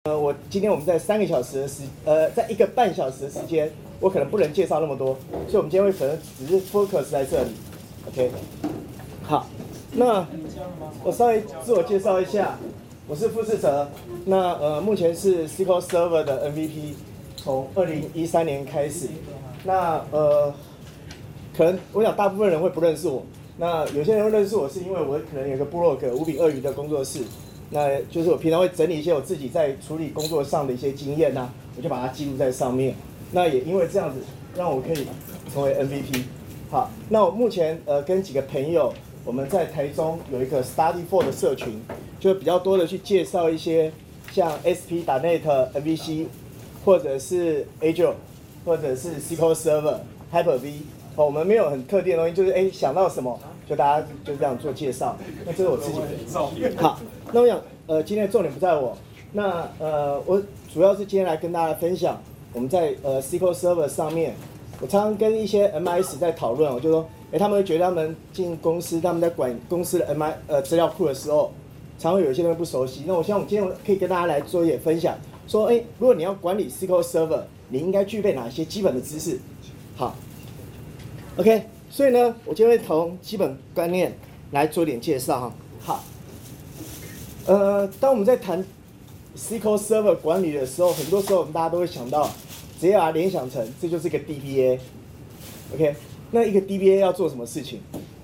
我今天我们在3个小时的在1个半小时的时间，我可能不能介绍那么多，所以我们今天会可能只是 focus 在这里 ，OK。好，那我稍微自我介绍一下，我是傅世哲，那目前是 SQL Server 的 MVP， 从2013年开始，那可能我想大部分人会不认识我，那有些人会认识我是因为我可能有个部落格5比2鱼的工作室。那就是我平常会整理一些我自己在处理工作上的一些经验呐，我就把它记录在上面。那也因为这样子，让我可以成为 MVP。好，那我目前跟几个朋友，我们在台中有一个 Study4 的社群，就比较多的去介绍一些像 SP.NET、MVC， 或者是 Azure， 或者是 SQL Server、Hyper-V。我们没有很特定的东西，就是想到什么就大家就这样做介绍。那这是我自己的。好，那我想今天的重点不在我，那我主要是今天来跟大家分享我们在SQL Server 上面，我常常跟一些 MIS 在讨论，我就说，他们会觉得他们进公司，他们在管公司的资料库的时候，常会有一些东西不熟悉。那我希望我今天可以跟大家来做一点分享，说，如果你要管理 SQL Server， 你应该具备哪些基本的知识？好。OK， 所以呢，我今天会从基本观念来做点介绍哈。好，当我们在谈 SQL Server 管理的时候，很多时候我们大家都会想到，直接把它联想成这就是一个 DBA。OK， 那一个 DBA 要做什么事情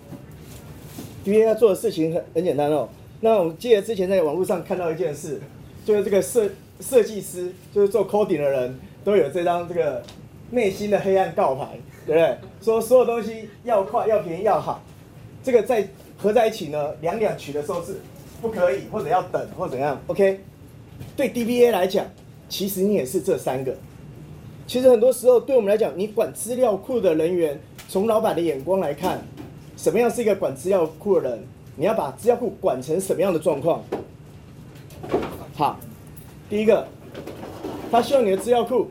？DBA 要做的事情很简单哦。那我们记得之前在网络上看到一件事，就是这个设计师，就是做 coding 的人都有这张这个内心的黑暗告牌。对不对？说所有东西要快、要便宜、要好，这个在合在一起呢，两取的时候是不可以，或者要等，或者怎样 ？OK？ 对 DBA 来讲，其实你也是这3个。其实很多时候对我们来讲，你管资料库的人员，从老板的眼光来看，什么样是一个管资料库的人？你要把资料库管成什么样的状况？好，第一个，他希望你的资料库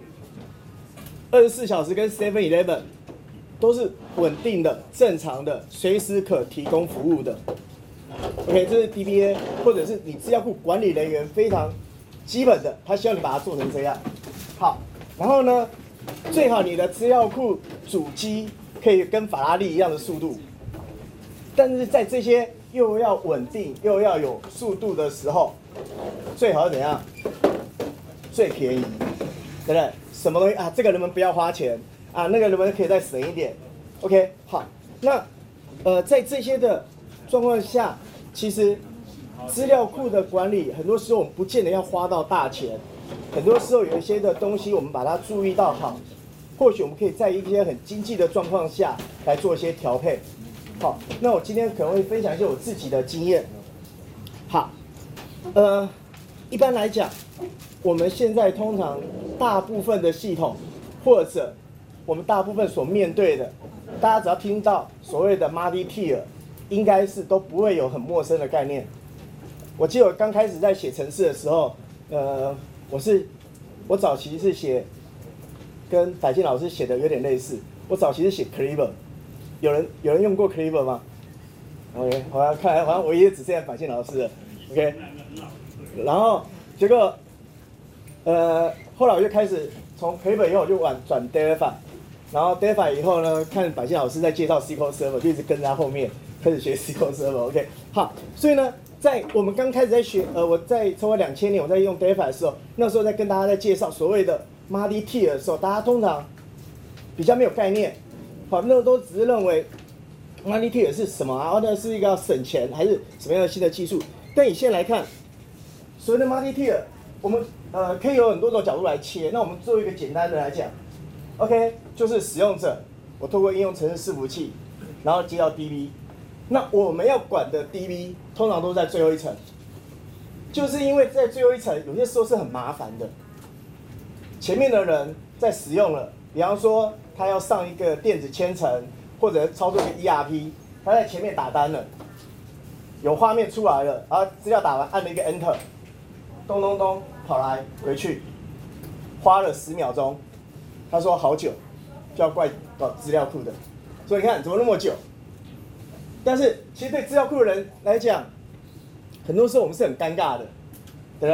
24小时跟 7-Eleven。都是稳定的、正常的、随时可提供服务的。OK， 这是 DBA， 或者是你资料库管理人员非常基本的，他希望你把它做成这样。好，然后呢，最好你的资料库主机可以跟法拉利一样的速度，但是在这些又要稳定又要有速度的时候，最好怎样？最便宜，对不对？什么东西啊？这个能不能不要花钱？那个能不能可以再省一点 ？OK， 好，那在这些的状况下，其实资料库的管理，很多时候我们不见得要花到大钱，很多时候有一些的东西我们把它注意到好，或许我们可以在一些很经济的状况下来做一些调配。好，那我今天可能会分享一些我自己的经验。好，一般来讲，我们现在通常大部分的系统或者我们大部分所面对的，大家只要听到所谓的 multi-tier， 应该是都不会有很陌生的概念。我记得我刚开始在写程式的时候，我早期是写跟百庆老师写的有点类似，我早期是写 Cleaver， 有人用过 Cleaver 吗 ？OK， 好像看来好像唯一只剩下百庆老师了 ，OK。然后结果后来我就开始从 Cleaver 以后我就转 Delphi。然后 Delphi 以后呢，看百庆老师在介绍 SQL Server， 就一直跟在后面开始学 SQL Server。OK， 好，所以呢，在我们刚开始在学，我在超过2000年我在用 Delphi 的时候，那时候在跟大家在介绍所谓的 multi-tier 的时候，大家通常比较没有概念，好，那都只是认为 multi-tier 是什么啊？那是一个要省钱还是什么样的新的技术？但以现在来看，所谓的 multi-tier， 我们可以有很多种角度来切。那我们做一个简单的来讲。OK， 就是使用者，我透过应用程式伺服器，然后接到 DB， 那我们要管的 DB 通常都在最后一层，就是因为在最后一层有些时候是很麻烦的，前面的人在使用了，比方说他要上一个电子签程或者操作一个 ERP， 他在前面打单了，有画面出来了，然后资料打完按了一个 Enter， 咚咚咚跑来回去，花了10秒钟。他说好久，就要怪搞资料库的，所以你看怎么那么久？但是其实对资料库的人来讲，很多时候我们是很尴尬的，对不对？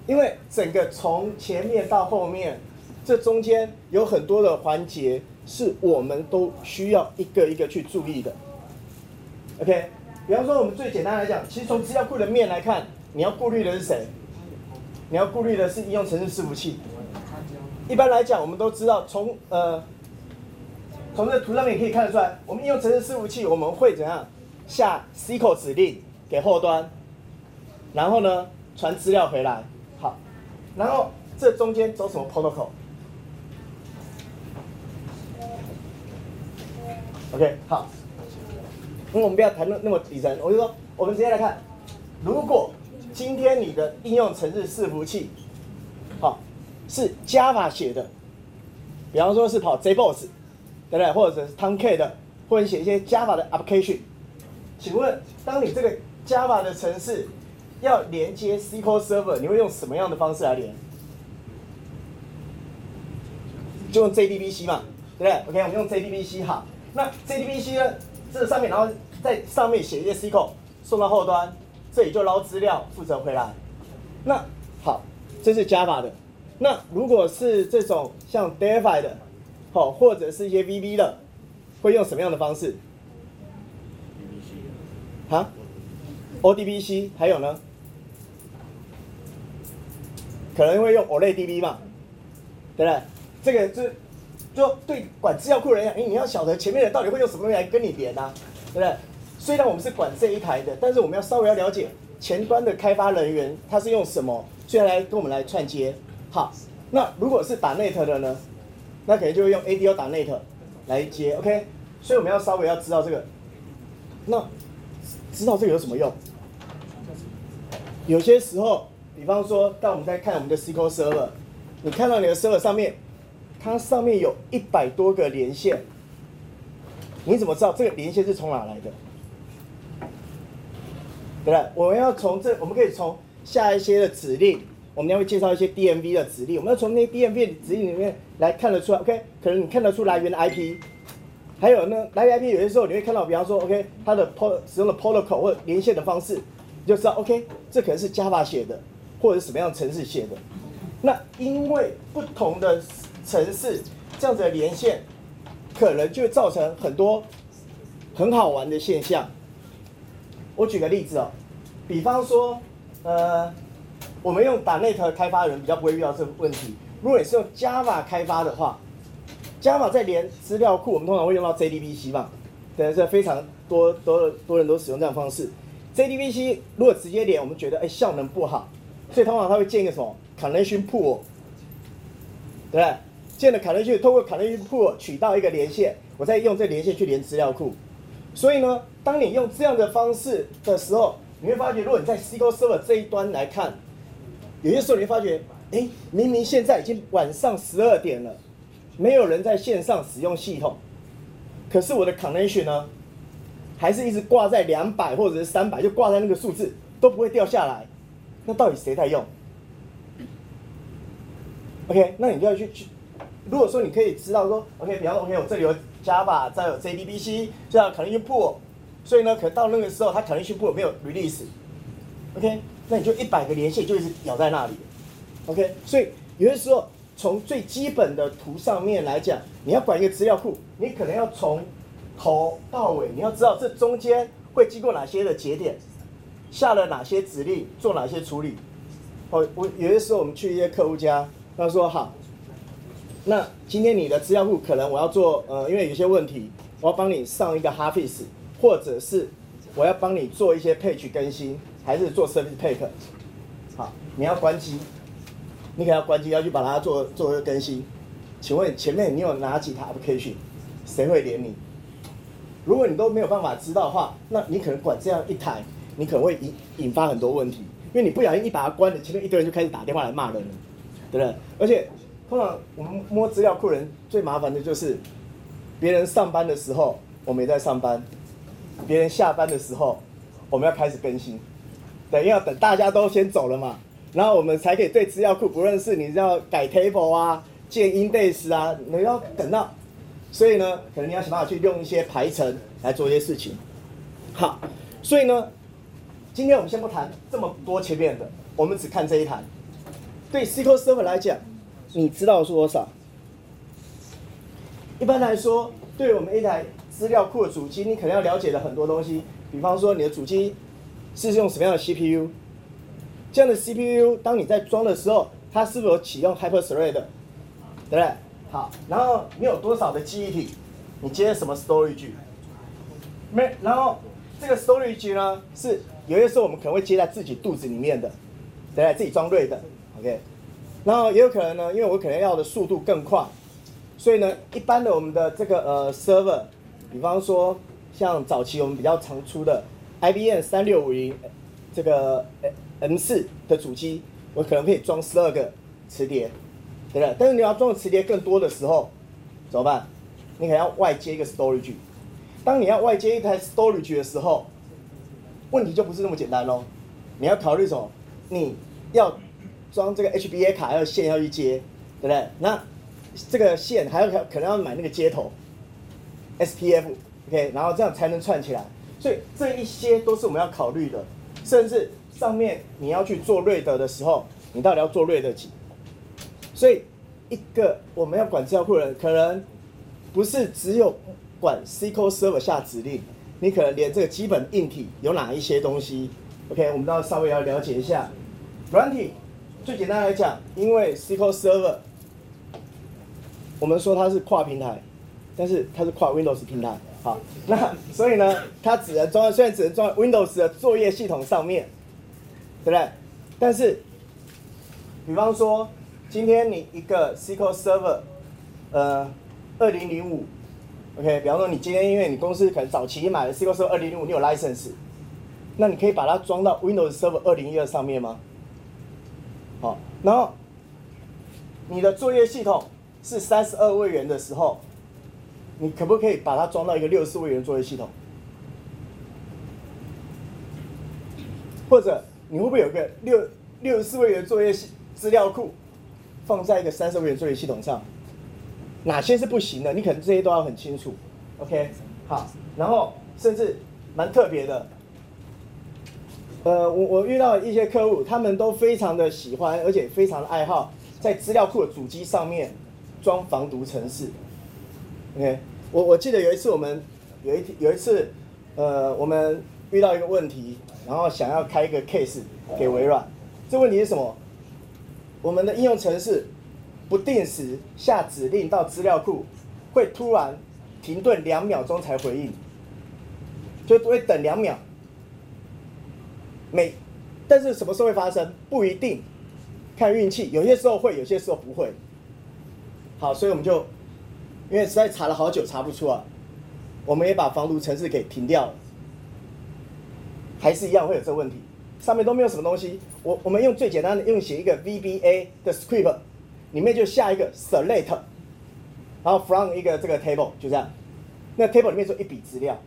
因为整个从前面到后面，这中间有很多的环节是我们都需要一个一个去注意的。OK， 比方说我们最简单来讲，其实从资料库的面来看，你要顾虑的是谁？你要顾虑的是应用程式伺服器。一般来讲，我们都知道从这个图上面也可以看得出来，我们应用程式伺服器我们会怎样下 SQL 指令给后端，然后呢传资料回来。好，然后这中间走什么 protocol？OK， 好，因为我们不要谈那么底层，我就说我们直接来看，如果今天你的应用程式伺服器，好，是 Java 写的，比方说是跑 JBoss， 对不对？或者是 Tomcat 的，或者写一些 Java 的 application， 请问，当你这个 Java 的程式要连接 SQL Server， 你会用什么样的方式来连？就用 JDBC 嘛，对不对 ？OK， 我们用 JDBC 好。那 JDBC 呢，这上面，然后在上面写一些 SQL 送到后端，这里就捞资料，负责回来。那好，这是 Java 的。那如果是这种像 Delphi 的，好，或者是一些 VB 的，会用什么样的方式？啊 ？ODBC 还有呢？可能会用 OLEDDB 嘛，对不对？这个就对管资料库的人讲，你要晓得前面的到底会用什么东西来跟你连啊，对不对？虽然我们是管这一台的，但是我们要稍微要了解前端的开发人员他是用什么，所以来跟我们来串接。好，那如果是打 net 的呢，那可能就会用 ADO 打 net 来接 ，OK？ 所以我们要稍微要知道这个。那知道这个有什么用？有些时候，比方说，当我们在看我们的 SQL Server， 你看到你的 Server 上面，它上面有100多个连线，你怎么知道这个连线是从哪来的？对不对？我们要从我们可以从下一些的指令，我们要会介绍一些 DMV 的指令，我们要从那些 DMV 的指令里面来看得出来 ，OK？ 可能你看得出来源的 IP， 还有呢，来源 IP 有些时候你会看到，比方说 ，OK， 它的使用的 protocol 或连线的方式，你就知道 ，OK， 这可能是 Java 写的，或者是什么样的程式写的。那因为不同的程式这样子的连线，可能就会造成很多很好玩的现象。我举个例子哦，比方说，我们用.NET 开发的人比较不会遇到这个问题。如果你是用 Java 开发的话 ，Java 在连资料库，我们通常会用到 JDBC 嘛，对，这非常多人都使用这样的方式。JDBC 如果直接连，我们觉得效能不好，所以通常它会建一个什么 connection pool， 对不对？建了 connection， 透过 connection pool 取到一个连线，我再用这连线去连资料库。所以呢，当你用这样的方式的时候，你会发觉，如果你在 SQL Server 这一端来看，有些时候你会发觉，明明现在已经晚上12点了，没有人在线上使用系统，可是我的 connection 呢，还是一直挂在200或者是300，就挂在那个数字，都不会掉下来。那到底谁在用 ？OK， 那你就要去。如果说你可以知道说 ，OK， 比方说 OK， 我这里有 Java， 再有 JDBC， 这样connection pool， 所以呢，可能到那个时候它connection pool没有 release，OK， 那你就100个连线就一直咬在那里 ，OK， 所以有些时候从最基本的图上面来讲，你要管一个资料库，你可能要从头到尾，你要知道这中间会经过哪些的节点，下了哪些指令，做哪些处理。我有些时候我们去一些客户家，他说好。那今天你的资料库可能我要做因为有些问题，我要帮你上一个 Hafiz， 或者是我要帮你做一些 page 更新，还是做 service pack。好，你要关机，你可能要关机，要去把它做一个更新。请问前面你有哪几台 application？ 谁会连你？如果你都没有办法知道的话，那你可能管这样一台，你可能会引发很多问题，因为你不小心一把它关了，前面一堆人就开始打电话来骂人了，对不对？而且通常我们摸资料库人最麻烦的就是，别人上班的时候我们也在上班，别人下班的时候我们要开始更新，对，因为要等大家都先走了嘛，然后我们才可以对资料库，不论是你要改 table 啊、建 index 啊，你要等到，所以呢，可能你要想办法去用一些排程来做一些事情。好，所以呢，今天我们先不谈这么多前面的，我们只看这一台。 对 SQL Server 来讲，你知道是多少？一般来说，对我们一台资料库的主机，你可能要了解的很多东西，比方说你的主机是用什么样的 CPU， 这样的 CPU 当你在装的时候，它是不是有启用 Hyper-Thread， 对不对？好，然后你有多少的记忆体，你接什么 storage， 然后这个 storage 呢，是有些时候我们可能会接在自己肚子里面的，对不对？自己装RAID，OK， 然后也有可能呢，因为我可能要的速度更快。所以呢，一般的我们的这个server， 比方说像早期我们比较常出的 IBM 3650这个 M4 的主机，我可能可以装12个磁碟，对不对？但是你要装的磁碟更多的时候，怎么办？你可能要外接一个 storage。当你要外接一台 storage 的时候，问题就不是那么简单咯。你要考虑什么？你要装这个 HBA 卡，要线要去接，对不对？那这个线还要可能要买那个接头 SPF，OK， 然后这样才能串起来。所以这一些都是我们要考虑的，甚至上面你要去做RAID的时候，你到底要做RAID几？所以一个我们要管资料库的人，可能不是只有管 SQL Server 下指令，你可能连这个基本硬体有哪一些东西 ，OK， 我们都稍微要了解一下。软体最简单来讲，因为 SQL Server 我们说它是跨平台，但是它是跨 Windows 平台，好，那所以呢，它虽然只能装在 Windows 的作业系统上面，对不对？但是，比方说，今天你一个 SQL Server， 2005，OK， 比方说你今天因为你公司可能早期买了 SQL Server 2005，你有 license， 那你可以把它装到 Windows Server 2012上面吗？好，然后你的作业系统是32位元的时候，你可不可以把它装到一个64位元作业系统？或者你会不会有一个64位元作业资料库放在一个30位元作业系统上？哪些是不行的？你可能这些都要很清楚。OK， 好，然后甚至蛮特别的，我遇到一些客户，他们都非常的喜欢，而且非常的爱好，在资料库的主机上面装防毒程式。OK， 我记得有一次我们有一次，我们遇到一个问题，然后想要开一个 case 给微软。这问题是什么？我们的应用程式不定时下指令到资料库，会突然停顿2秒钟才回应，就会等2秒。但是什么时候会发生？不一定，看运气，有些时候会，有些时候不会。好，所以我们就因为实在查了好久查不出来，我们也把防毒程式给停掉了，还是一样会有这个问题。上面都没有什么东西，我们用最简单的，用写一个 VBA 的 script， 里面就下一个 select， 然后 from 一个这个 table， 就这样。那 table 里面就一笔资料，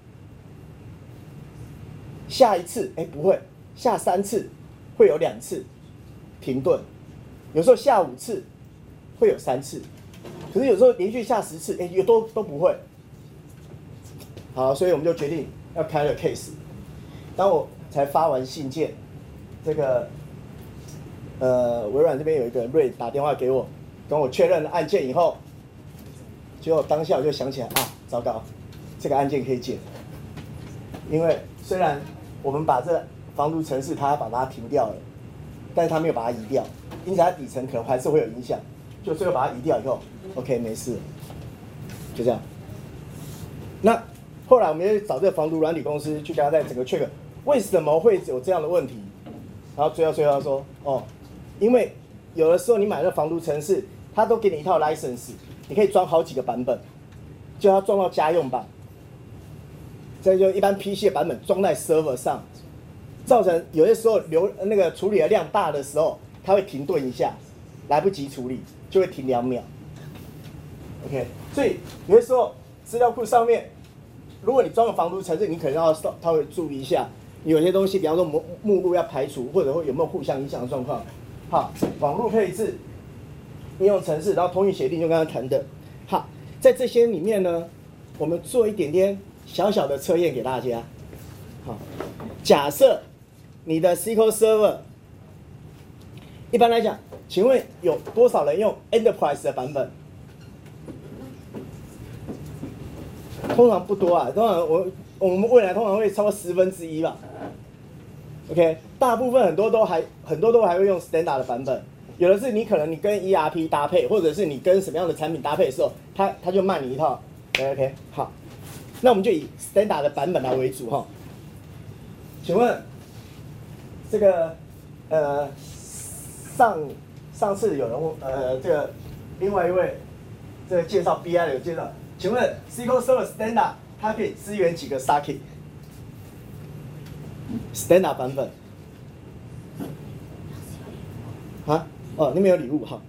下一次不会，下3次会有2次停顿，有时候下5次会有3次，可是有时候连续下10次，也都不会。好，所以我们就决定要开了 case。当我才发完信件，这个微软这边有一个瑞打电话给我，跟我确认了案件以后，结果当下我就想起来啊，糟糕，这个案件可以解，因为虽然我们把这防毒程式它把它停掉了，但是它没有把它移掉，因此它底层可能还是会有影响。就最后把它移掉以后 ，OK 没事，就这样。那后来我们就找这个防毒软体公司去跟他在整个 check， 为什么会有这样的问题？然后最后他说，因为有的时候你买的防毒程式，它都给你一套 license， 你可以装好几个版本，就要装到家用版，这就一般 PC 的版本装在 server 上，造成有些时候那个处理的量大的时候，它会停顿一下，来不及处理就会停2秒。OK， 所以有些时候资料库上面，如果你装了防毒程式，你可能要稍微注意一下，有些东西，比方说目录要排除，或者会有没有互相影响的状况。好，网络配置、应用程式，然后通讯协定就刚刚谈的。好，在这些里面呢，我们做一点点小小的测验给大家。好，假设你的 SQL Server， 一般来讲， 请问有多少人用 Enterprise 的版本？通常不多啊，通常我们未来通常会超过1/10吧。OK， 大部分很多都还会用 Standard 的版本。有的是你可能你跟 ERP 搭配，或者是你跟什么样的产品搭配的时候，它就卖你一套。OK， 好，那我们就以 Standard 的版本来为主哈。请问这个上次有人问这个另外一位这个介绍 BI 的有介绍，请问 SQL Server Standard 它可以支援几个 socket？ Standard 版本啊？哦，那边有礼物，好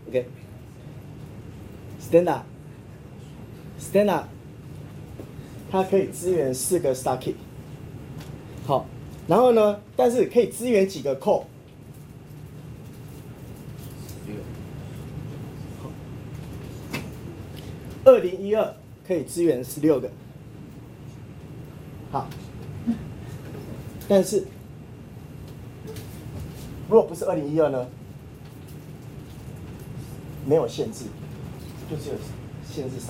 ，OK。Standard 它可以支援4个 socket， 好，然后呢，但是可以支援几个 core？ 2012可以支援16个，好。但是，如果不是2012呢？没有限制，就只有限制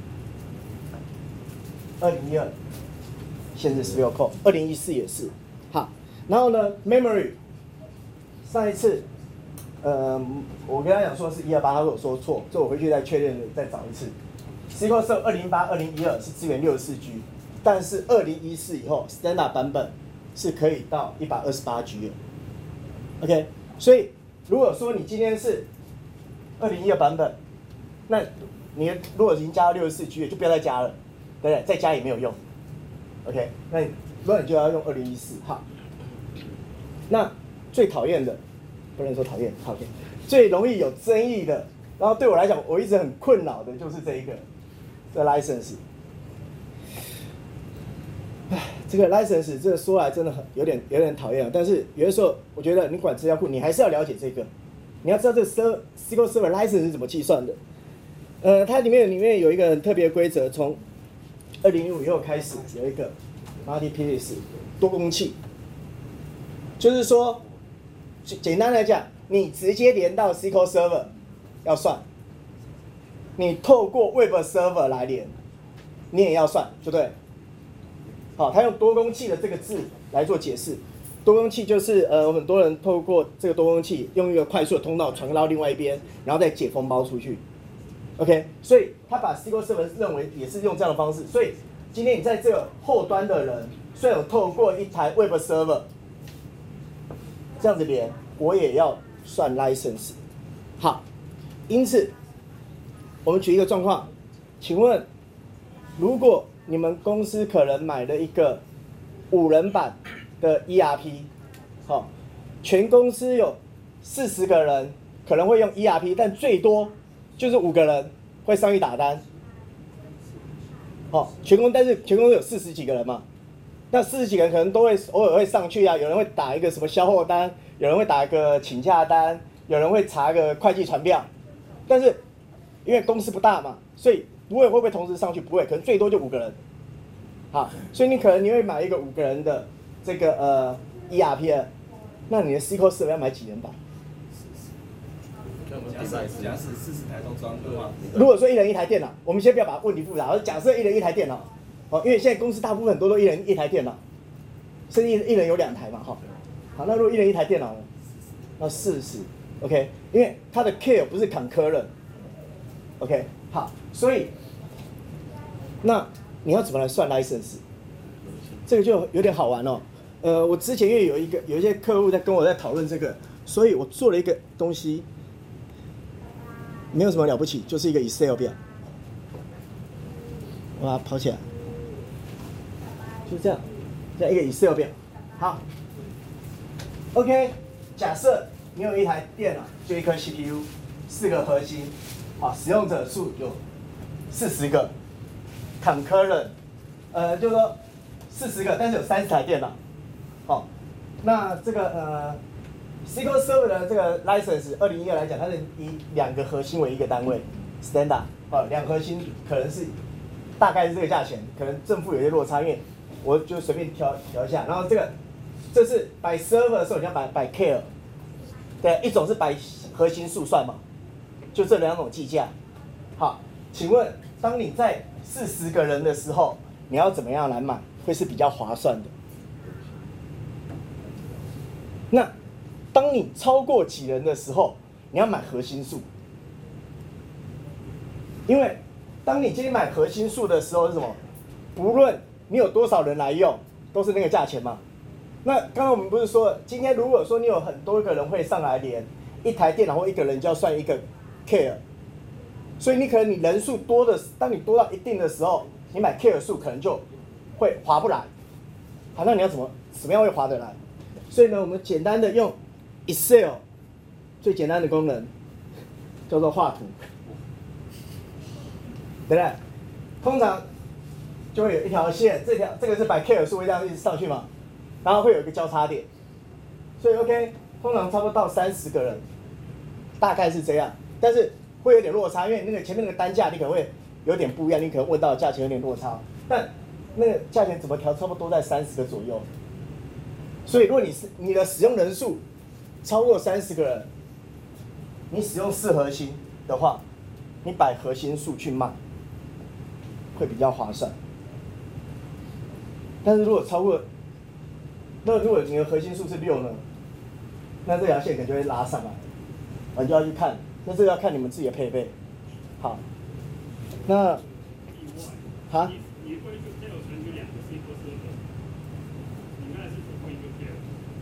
socket。2012限制16 core，2014也是。好，然后呢 ，memory， 上一次，我跟他讲说是128，他跟我说错，所以我回去再确认再找一次。SQL Server 2008、2012是支援64G， 但是2014以后 Standard 版本是可以到128G 的。OK， 所以如果说你今天是2012版本，那你如果已经加到64G 了，就不要再加了，对不对？再加也没有用。OK， 那你就要用2014。好，那最讨厌的，不能说讨厌 ，OK， 最容易有争议的，然后对我来讲，我一直很困扰的就是这一个，这 license。这个 license 这说来真的很有点讨厌，但是有的时候我觉得你管资料库，你还是要了解这个，你要知道这个 SQL Server license 是怎么计算的。它里面有一个很特别的规则，从2005以后开始有一个 multi-pieces 多工器，就是说简单来讲，你直接连到 SQL Server 要算，你透过 Web Server 来连，你也要算，对不对？好，他用多工器的这个字来做解释。多工器就是很多人透过这个多工器用一个快速的通道传到另外一边，然后再解封包出去。OK， 所以他把 SQL Server 认为也是用这样的方式。所以今天你在这个后端的人，虽然有透过一台 Web Server 这样子连，我也要算 license。好，因此我们举一个状况，请问如果你们公司可能买了一个5人版的 ERP， 好，全公司有40个人可能会用 ERP， 但最多就是5个人会上去打单。好，但是全公司有40几个人嘛，那40几个人可能都会偶尔会上去啊，有人会打一个什么销货单，有人会打一个请假单，有人会查个会计传票，但是因为公司不大嘛，所以会不会同时上去？不会，可能最多就5个人。好，所以你会买一个5个人的这个ERP， 那你的 SQL Server 要买几人版？ 假使40台都装的话， 如果说1人1台电脑，我们先不要把问题复杂，假设1人1台电脑，因为现在公司大部分很多都1人1台电脑，甚至一人有2台嘛，好，那如果1人1台电脑呢？要40 ，OK， 因为它的 care 不是 concurrent，OK， 好，所以那你要怎么来算 license？ 这个就有点好玩哦。我之前因为有一些客户跟我在讨论这个，所以我做了一个东西，没有什么了不起，就是一个 Excel 表，我把它跑起来，就这样一个 Excel 表。好 ，OK， 假设你有一台电脑，就一颗 CPU，4个核心，好，使用者数有40个 ，concurrent， 就是说40个，但是有30台电脑，好，那这个SQL Server 的这个 license 2012来讲，它是以2个核心为一个单位 ，standard， 2核心可能是大概是这个价钱，可能正负有些落差，因为我就随便调一下，然后这是 by server 的时候，你要by care， 对，一种是 by 核心数算嘛，就这2种计价。好，请问当你在40个人的时候，你要怎么样来买会是比较划算的？那当你超过几人的时候，你要买核心数，因为当你今天买核心数的时候是什么？不论你有多少人来用，都是那个价钱嘛。那刚刚我们不是说，今天如果说你有很多个人会上来连一台电脑或一个人就要算一个 care， 所以你可能你人数多的，当你多到一定的时候，你买 care 数可能就会划不来。好，那你要怎么样会划得来？所以呢，我们简单的用 Excel 最简单的功能叫做画图，对不对？通常就会有一条线，这个是把 care 数会这样一直上去嘛，然后会有一个交叉点，所以 OK， 通常差不多到30个人，大概是这样，但是会有点落差，因为那个前面那个单价你可能会有点不一样，你可能问到的价钱有点落差，但那个价钱怎么调，差不多在30个左右。所以如果你的使用人数超过30个人，你使用4核心的话，你摆核心数去卖，会比较划算。但是如果超过，那如果你的核心数是6呢，那这条线可能就会拉上来，你就要去看，那这个要看你们自己的配备。好，那好。 你会就配有存有2个 SQL server， 你那是只会一个 care。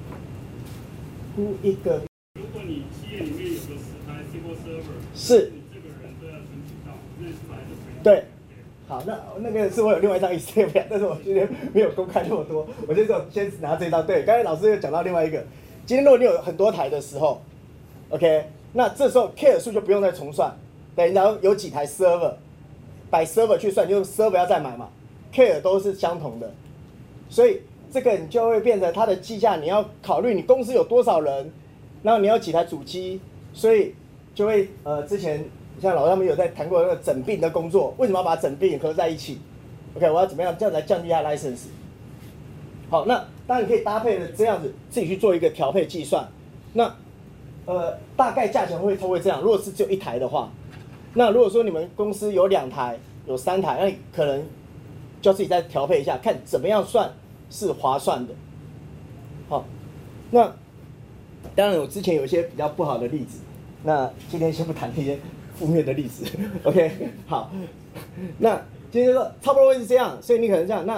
一个。 如果你企业里面有个10台 SQL server， 是。 你这个人都要存几道，那是本来就可以。 对。好，那个是我有另外一张 Excel 表，但是我今天没有公开那么多，我就先拿这一张。对，刚才老师又讲到另外一个，今天如果你有很多台的时候 ，OK， 那这时候 care 数就不用再重算，对，然后有几台 server， 摆 server 去算，就是 server 要再买嘛 ，care 都是相同的，所以这个你就会变成它的计价，你要考虑你公司有多少人，然后你要几台主机，所以就会之前。像老师他们有在谈过那个整并的工作，为什么要把整并合在一起 ？OK， 我要怎么样这样来降低它 license？ 好，那当然你可以搭配的这样子自己去做一个调配计算。那大概价钱会这样。如果是只有1台的话，那如果说你们公司有2台、有3台，那你可能就要自己再调配一下，看怎么样算是划算的。好，那当然我之前有一些比较不好的例子，那今天先不谈那些。负面的例子 ，OK， 好，那今天就说差不多会是这样，所以你可能这样，那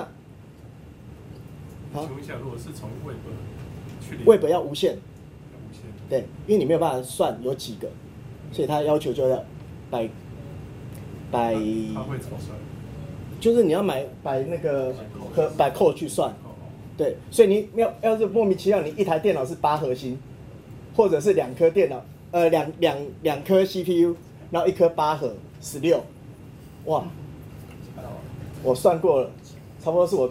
好，请问一下，如果是从 Web 去 ，Web 要无限，对，因为你没有办法算有几个，所以他要求就要摆， 他会怎么算？ 就是你要摆那个摆扣去算，对，所以你要是莫名其妙，你一台电脑是8核心，或者是2颗电脑，两颗 CPU。然后1颗8核16，哇！我算过了，差不多是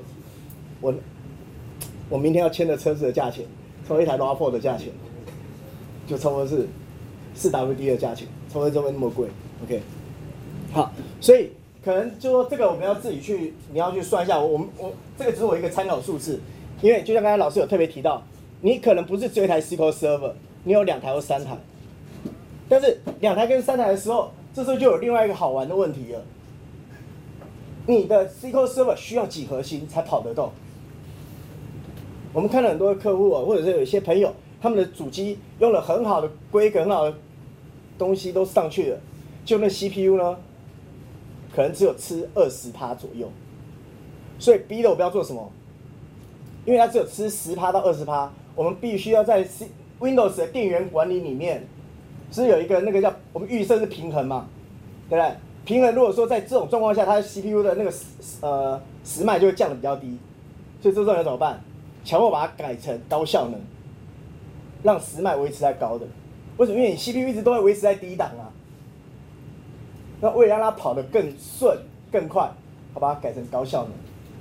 我明天要签的车子的价钱，差不多一台 RAV4 的价钱，就差不多是4WD 的价钱，差不多这么那么贵。OK， 好，所以可能就说这个我们要自己去，你要去算一下。我这个只是我一个参考数字，因为就像刚才老师有特别提到，你可能不是只有一台 SQL Server， 你有2台或3台。但是2台跟3台的时候，这时候就有另外一个好玩的问题了。你的 SQL Server 需要几核心才跑得动？我们看了很多客户啊，或者是有一些朋友，他们的主机用了很好的规格、很好的东西都上去了，就那 CPU 呢，可能只有吃20%左右。所以逼得我不要做什么，因为它只有吃10%到20%，我们必须要在 Windows 的电源管理里面。是有一个那个叫我们预设是平衡嘛，对不对？平衡如果说在这种状况下，它的 CPU 的那个时脉就会降得比较低，所以这时候要怎么办？强迫把它改成高效能，让时脉维持在高的。为什么？因为你 CPU 一直都会维持在低档啊。那为了让它跑得更顺、更快，好把它改成高效能。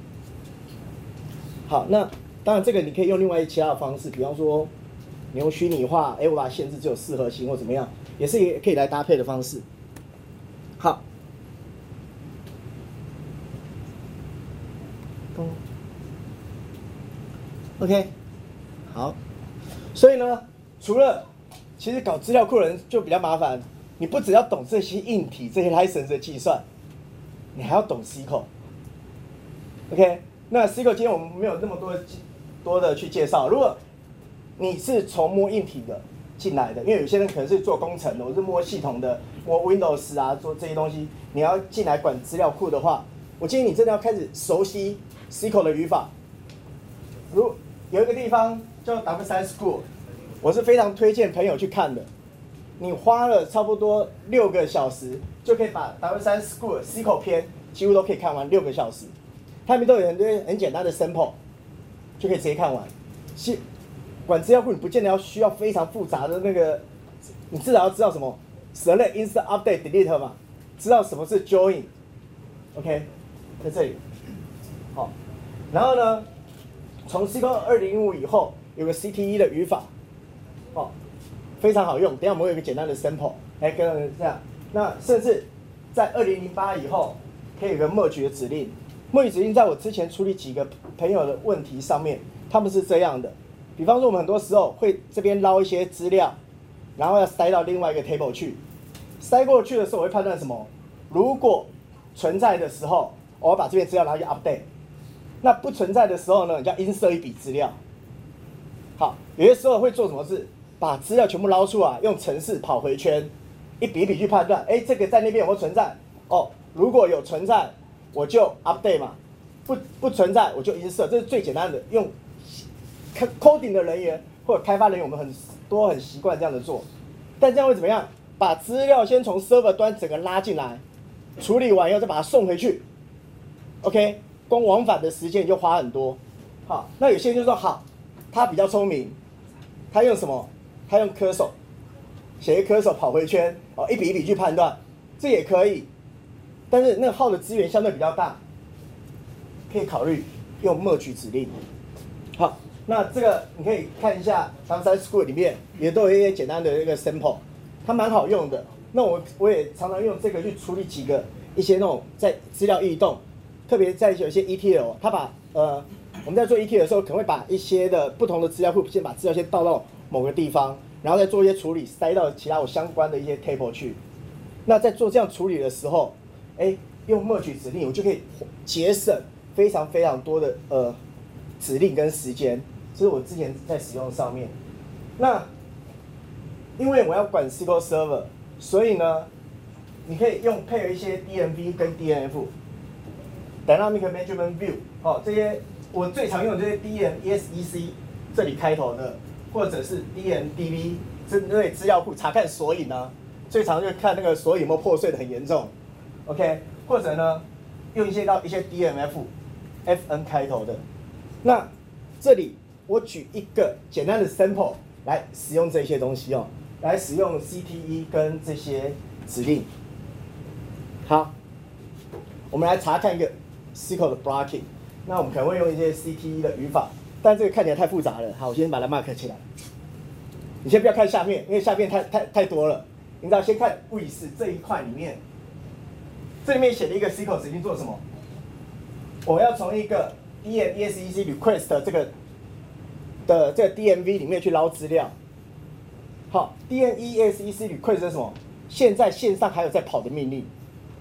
好，那当然这个你可以用另外其他的方式，比方说。你用虚拟化，我把它限制只有4核心或怎么样，也是可以来搭配的方式。好，OK， 好，所以呢，除了其实搞资料库的人就比较麻烦，你不只要懂这些硬体、这些 license 的计算，你还要懂 SQL。OK， 那 SQL 今天我们没有那么多的去介绍。如果你是从摸硬体的进来的，因为有些人可能是做工程的，我是摸系统的，摸 Windows 啊，做这些东西，你要进来管资料库的话，我建议你真的要开始熟悉 SQL 的语法。有一个地方叫 W3 School， 我是非常推荐朋友去看的。你花了差不多6个小时，就可以把 W3 School SQL 篇几乎都可以看完6个小时。它里面都有很多很简单的 sample， 就可以直接看完。管资料库你不见得需要非常复杂的那个，你至少要知道什么 select、insert、update、delete 嘛，知道什么是 join。OK， 在这里。好，然后呢，从 SQL 2005以后有个 CTE 的语法，非常好用。等一下我们有一个简单的 sample 来跟这样。那甚至在2008以后，可以有个 merge 的指令。merge 指令在我之前处理几个朋友的问题上面，他们是这样的。比方说，我们很多时候会这边捞一些资料，然后要塞到另外一个 table 去。塞过去的时候，我会判断什么？如果存在的时候，我要把这边资料拿去 update。那不存在的时候呢，你就要 insert 一笔资料。好，有些时候会做什么事？把资料全部捞出来，用程式跑回圈，一笔一笔去判断。这个在那边有没有存在？如果有存在，我就 update 嘛。不存在，我就 insert。这是最简单的，用 coding 的人员或者开发人员，我们很习惯这样的做。但这样会怎么样？把资料先从 server 端整个拉进来，处理完以后再把它送回去。OK， 光往返的时间就花很多。好，那有些人就说好，他比较聪明，他用什么？他用cursor，写一个cursor跑回圈，一笔一笔去判断，这也可以。但是那个耗的资源相对比较大，可以考虑用 merge 指令。好，那这个你可以看一下 W3 School 里面也都有一些简单的一个 sample， 它蛮好用的。那我也常常用这个去处理一些那种在资料异动，特别在有一些 ETL， 它把我们在做 ETL 的时候，可能会把一些的不同的资料库先把资料先倒到某个地方，然后再做一些处理，塞到其他我相关的一些 table 去。那在做这样处理的时候，用 merge 指令，我就可以节省非常非常多的指令跟时间，这是我之前在使用上面。那因为我要管 SQL Server， 所以呢，你可以配合一些 DMV 跟 DNF、Dynamic Management View， 这些我最常用的这些 DMESEC 这里开头的，或者是 DMDB 针对资料库查看索引啊，最常就看那个索引有没有破碎的很严重 ，OK， 或者呢用一些DMF、FN 开头的。那这里我举一个简单的 sample 来使用这些东西来使用 CTE 跟这些指令。好，我们来查看一个 SQL 的 blocking。那我们可能会用一些 CTE 的语法，但这个看起来太复杂了。好，我先把它 mark 起来。你先不要看下面，因为下面太多了。你知道，先看 with 这一块里面，这里面写了一个 SQL 指令做什么？我要从一个 DMESEC request 这个 DMV 里面去捞资料。好 ，DMESEC request 是什么？现在线上还有在跑的命令，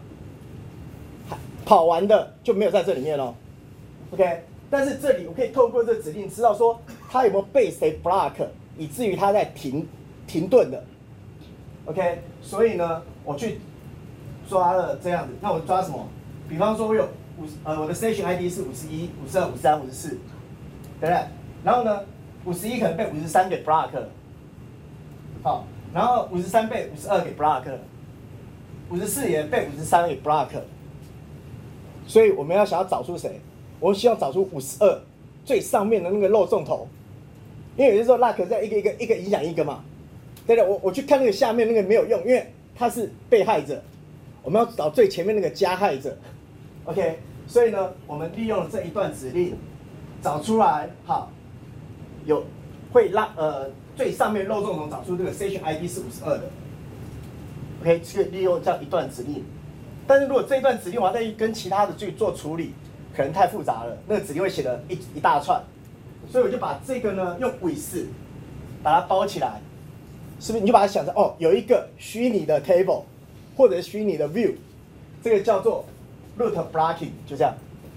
跑完的就没有在这里面咯。OK， 但是这里我可以透过这指令知道说它有没有被谁 block， 以至于它在停顿的。OK， 所以呢，我去抓了这样子，那我抓什么？比方说我有我的 station ID 是51、52、53、54，对不对？然后呢，51可能被53给 block 了，好，然后53被52给 block 了，54也被53给 block 了，所以我们想要找出谁？我们希望找出52最上面的那个漏重头，因为有些时候 lock 在一个影响一个嘛，对不对？我去看那个下面那个没有用，因为它是被害者，我们要找最前面那个加害者。OK， 所以呢，我们利用了这一段指令，找出来，好，会让最上面漏重头找出这个 station ID 是52的。OK， 这个利用这样一段指令，但是如果这一段指令我要再跟其他的去做处理，可能太复杂了，那个指令会写了一大串，所以我就把这个呢用with把它包起来， 是不是你就把它想成哦，有一个虚拟的 table 或者虚拟的 view， 这个叫做 root blocking， 就这样。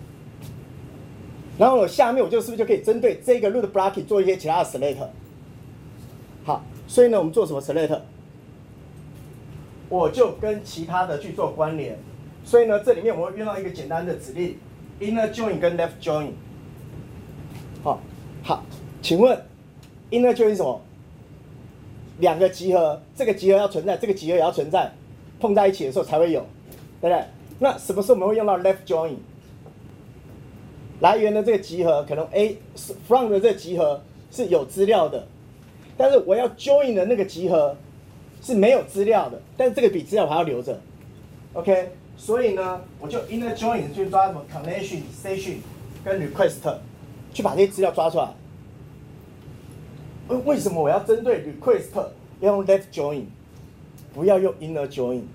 然后我下面我是不是就可以针对这个 root blocking 做一些其他的 select？ 好，所以呢，我们做什么 select？ 我就跟其他的去做关联。所以呢，这里面我会用到一个简单的指令 inner join 跟 left join。好，请问 inner join 是什么？两个集合，这个集合要存在，这个集合也要存在，碰在一起的时候才会有，对不对？那什么时候我们会用到 left join？ 来源的这个集合可能 from 的这个集合是有资料的，但是我要 join 的那个集合是没有资料的，但是这个笔资料我还要留着 ，OK？ 所以呢，我就 inner join 去抓什么 connection、session 跟 request， 去把这些资料抓出来。为什么我要针对 request 要用 left join， 不要用 inner join？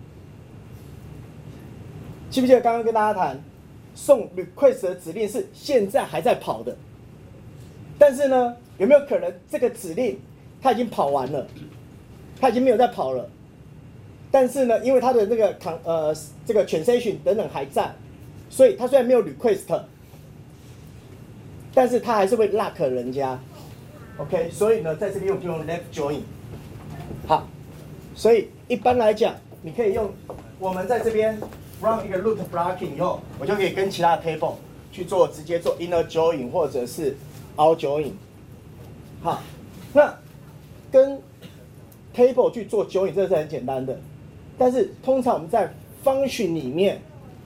记不记得刚刚跟大家谈，送 request 的指令是现在还在跑的，但是呢，有没有可能这个指令它已经跑完了，它已经没有在跑了？但是呢，因为它的那个这个 transaction 等等还在，所以它虽然没有 request， 但是它还是会 lock 人家。OK， 所以呢，在这边我就用 left join。好，所以一般来讲，你可以用我们在这边 run 一个 root blocking 以后，我就可以跟其他的 table 去做直接做 inner join 或者是 out join。好，那跟 table 去做 join 这是很简单的，但是通常我们在 function 里面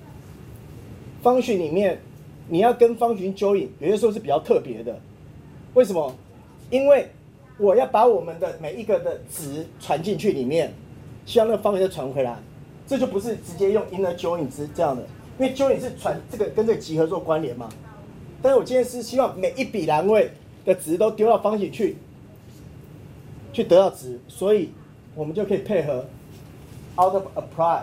你要跟 function join， 有些时候是比较特别的。为什么？因为我要把我们的每一个的值传进去里面，希望那个function再传回来，这就不是直接用 inner join 这样的，因为 join 是传这个跟这个集合做关联嘛。但是我今天是希望每一笔栏位的值都丢到function去得到值，所以我们就可以配合 out of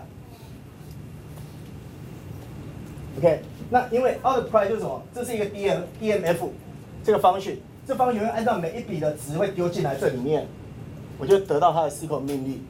apply。OK， 那因为 out of apply 就是什么？这是一个 DMF 这个function。这function会按照每一笔的值会丢进来这里面，我就得到它的 SQL 命令。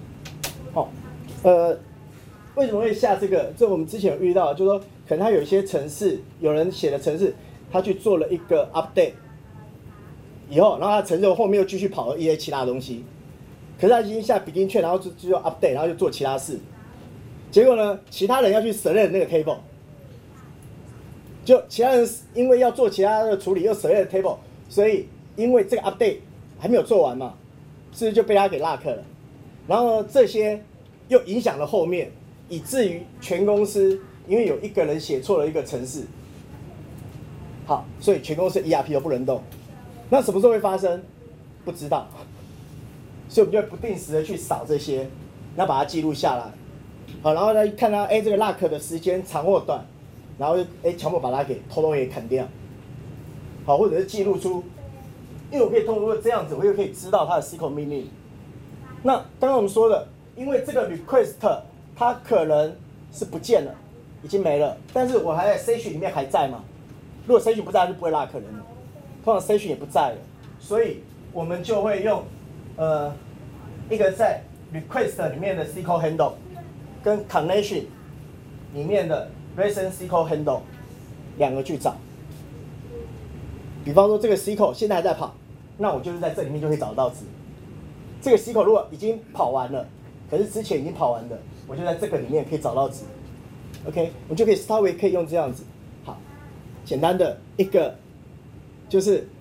为什么会下这个？这我们之前有遇到，就是说可能他有一些程式，有人写的程式，他去做了一个 update 以后，然后他程式后面又继续跑了一些其他东西，可是他已经下 begin 券，然后就做 update， 然后就做其他事，结果呢，其他人要去 select 那个 table， 就其他人因为要做其他的处理，又 select table。所以，因为这个 update 还没有做完嘛，是不是就被他给 lock 了？然后呢，这些又影响了后面，以至于全公司因为有一个人写错了一个程式，好，所以全公司 ERP 都不能动。那什么时候会发生？不知道。所以我们就会不定时的去扫这些，然后把它记录下来。好，然后呢看到这个 lock 的时间长或短，然后强迫把它给偷偷给砍掉。好，或者是记录出，因为我可以通过这样子，我又可以知道它的 SQL 命令。那刚刚我们说的，因为这个 request 它可能是不见了，已经没了，但是我还在 session 里面还在嘛？如果 session 不在，就不会 lock 人了。通常 session 也不在了，所以我们就会用一个在 request 里面的 SQL handle 跟 connection 里面的 recent SQL handle 两个去找。比方说这个 SQL 现在还在跑，那我就是在这里面就可以找得到值。这个 SQL 如果已经跑完了，可是之前已经跑完的，我就在这个里面可以找到值。OK， 我就可以稍微可以用这样子。好，简单的一个就是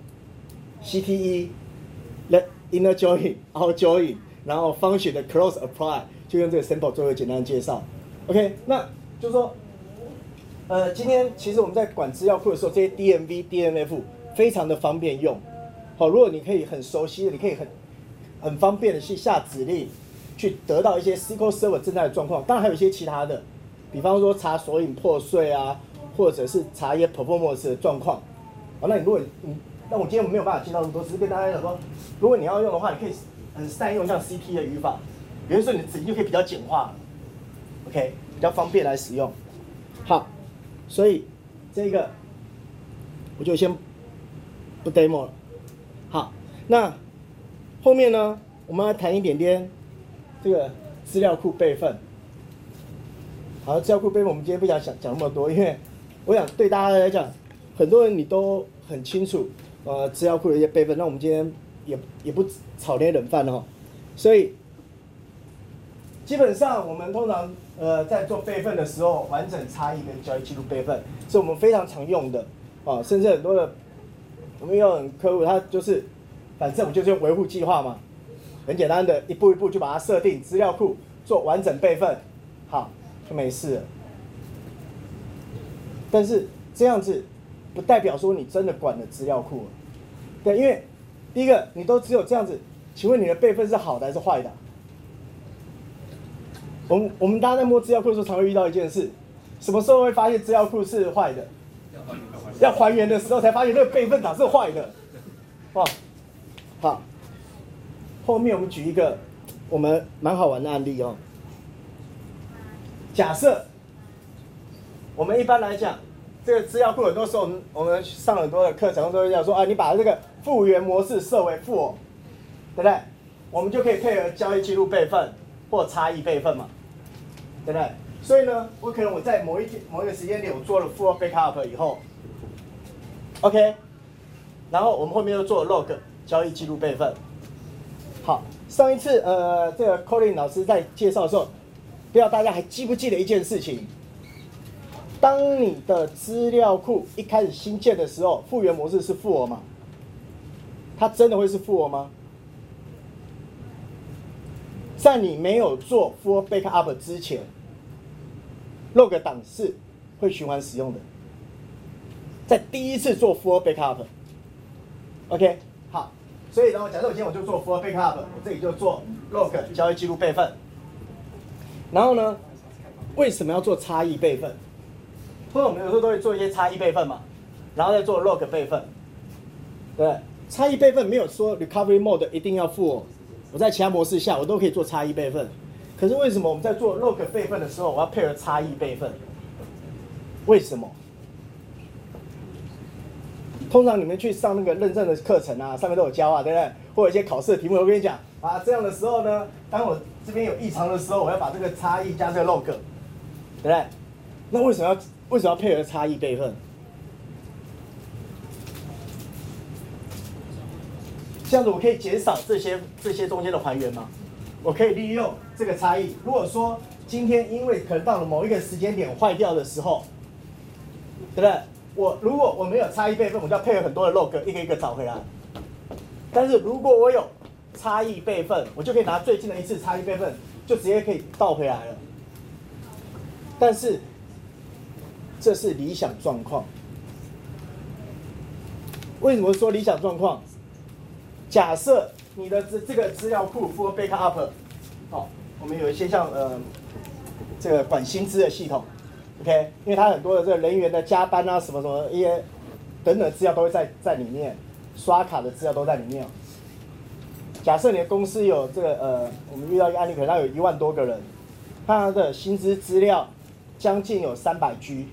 CTE inner join out join， 然后 function 的 close apply， 就用这个 sample 做一个简单的介绍。OK， 那就是说，今天其实我们在管资料库的时候，这些 DMV、DMF 非常的方便用。好，如果你可以很熟悉的，你可以很方便的去下指令，去得到一些 SQL Server 正在的状况。当然还有一些其他的，比方说查索引破碎啊，或者是查一些 performance 的状况。好，那那我今天没有办法介绍那么多，只是跟大家讲说，如果你要用的话，你可以很善用像 CT 的语法，有的时候你的指令就可以比较简化了 ，OK， 比较方便来使用。好，所以这个我就先不 demo 了。好，那后面呢， 我们来谈一点点这个资料库备份。好，资料库备份我们今天不想讲那么多，因为我想对大家来讲，很多人你都很清楚，资料库的一些备份。那我们今天也不炒那些冷饭哦，所以基本上我们通常在做备份的时候，完整差异跟交易记录备份是我们非常常用的啊，甚至很多的我们有客户他就是反正我们就是用维护计划嘛，很简单的一步一步就把它设定资料库做完整备份，好就没事了。但是这样子不代表说你真的管了资料库了，对，因为第一个你都只有这样子，请问你的备份是好的还是坏的？我们大家在摸资料库的时候，常会遇到一件事，什么时候会发现资料库是坏的？要还原的时候才发现那个备份档是坏的。哇，好，后面我们举一个我们蛮好玩的案例哦。假设我们一般来讲，这个资料库很多时候我们上很多的课程都会讲说啊，你把这个复原模式设为负偶，对不对？我们就可以配合交易记录备份或差异备份嘛，对不对？所以呢，我可能在某一个时间点我做了 full backup 以后 ，OK， 然后我们后面又做了 log 交易记录备份。好，上一次这个 Colin 老师在介绍的时候，不知道大家还记不记得一件事情？当你的资料库一开始新建的时候，复原模式是负偶嘛？它真的会是负偶吗？在你没有做 full backup 之前 ，log 档是会循环使用的。在第一次做 full backup，OK， 好，所以然后假设我今天我就做 full backup， 我这里就做 log 交易记录备份。然后呢，为什么要做差异备份？或者我们有时候都会做一些差异备份嘛，然后再做 log 备份，对不对？差异备份没有说 recovery mode 一定要负偶，我在其他模式下我都可以做差异备份。可是为什么我们在做 log 备份的时候，我要配合差异备份？为什么？通常你们去上那个认证的课程啊，上面都有教啊，对不对？或者一些考试的题目，我跟你讲啊，这样的时候呢，当我这边有异常的时候，我要把这个差异加这个 log， 对不对？那为什么要配合差异备份？这样子我可以减少这些中间的还原吗？我可以利用这个差异。如果说今天因为可能到了某一个时间点坏掉的时候，对不对？如果我没有差异备份，我就要配合很多的 log 一个一个找回来。但是如果我有差异备份，我就可以拿最近的一次差异备份，就直接可以倒回来了。但是这是理想状况。为什么说理想状况？假设你的这个资料库 full backup， 好，我们有一些像这个管薪资的系统 ，OK， 因为它很多的这个人员的加班啊，什么什么一些等等资料都会在里面，刷卡的资料都在里面。假设你的公司有这个我们遇到一个案例，可能它有1万多个人，它的薪资资料将近有300G，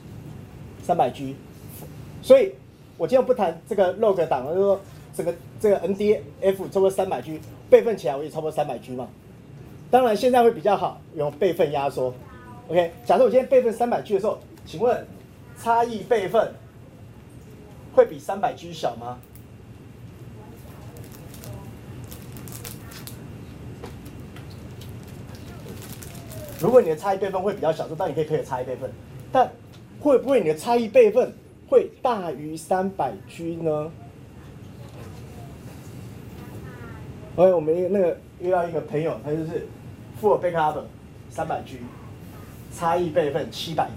所以我今天不谈这个 log 档，就是说整个这个 NDF 差不多300G， 备份起来我也差不多300G 嘛。当然现在会比较好，有备份压缩。OK， 假设我今天备份300G 的时候，请问差异备份会比300G 小吗？如果你的差异备份会比较小，当然你可以配合差异备份，但会不会你的差异备份会大于300G 呢？OK， 我们那个遇到一个朋友，他就是 full backup 300G， 差异备份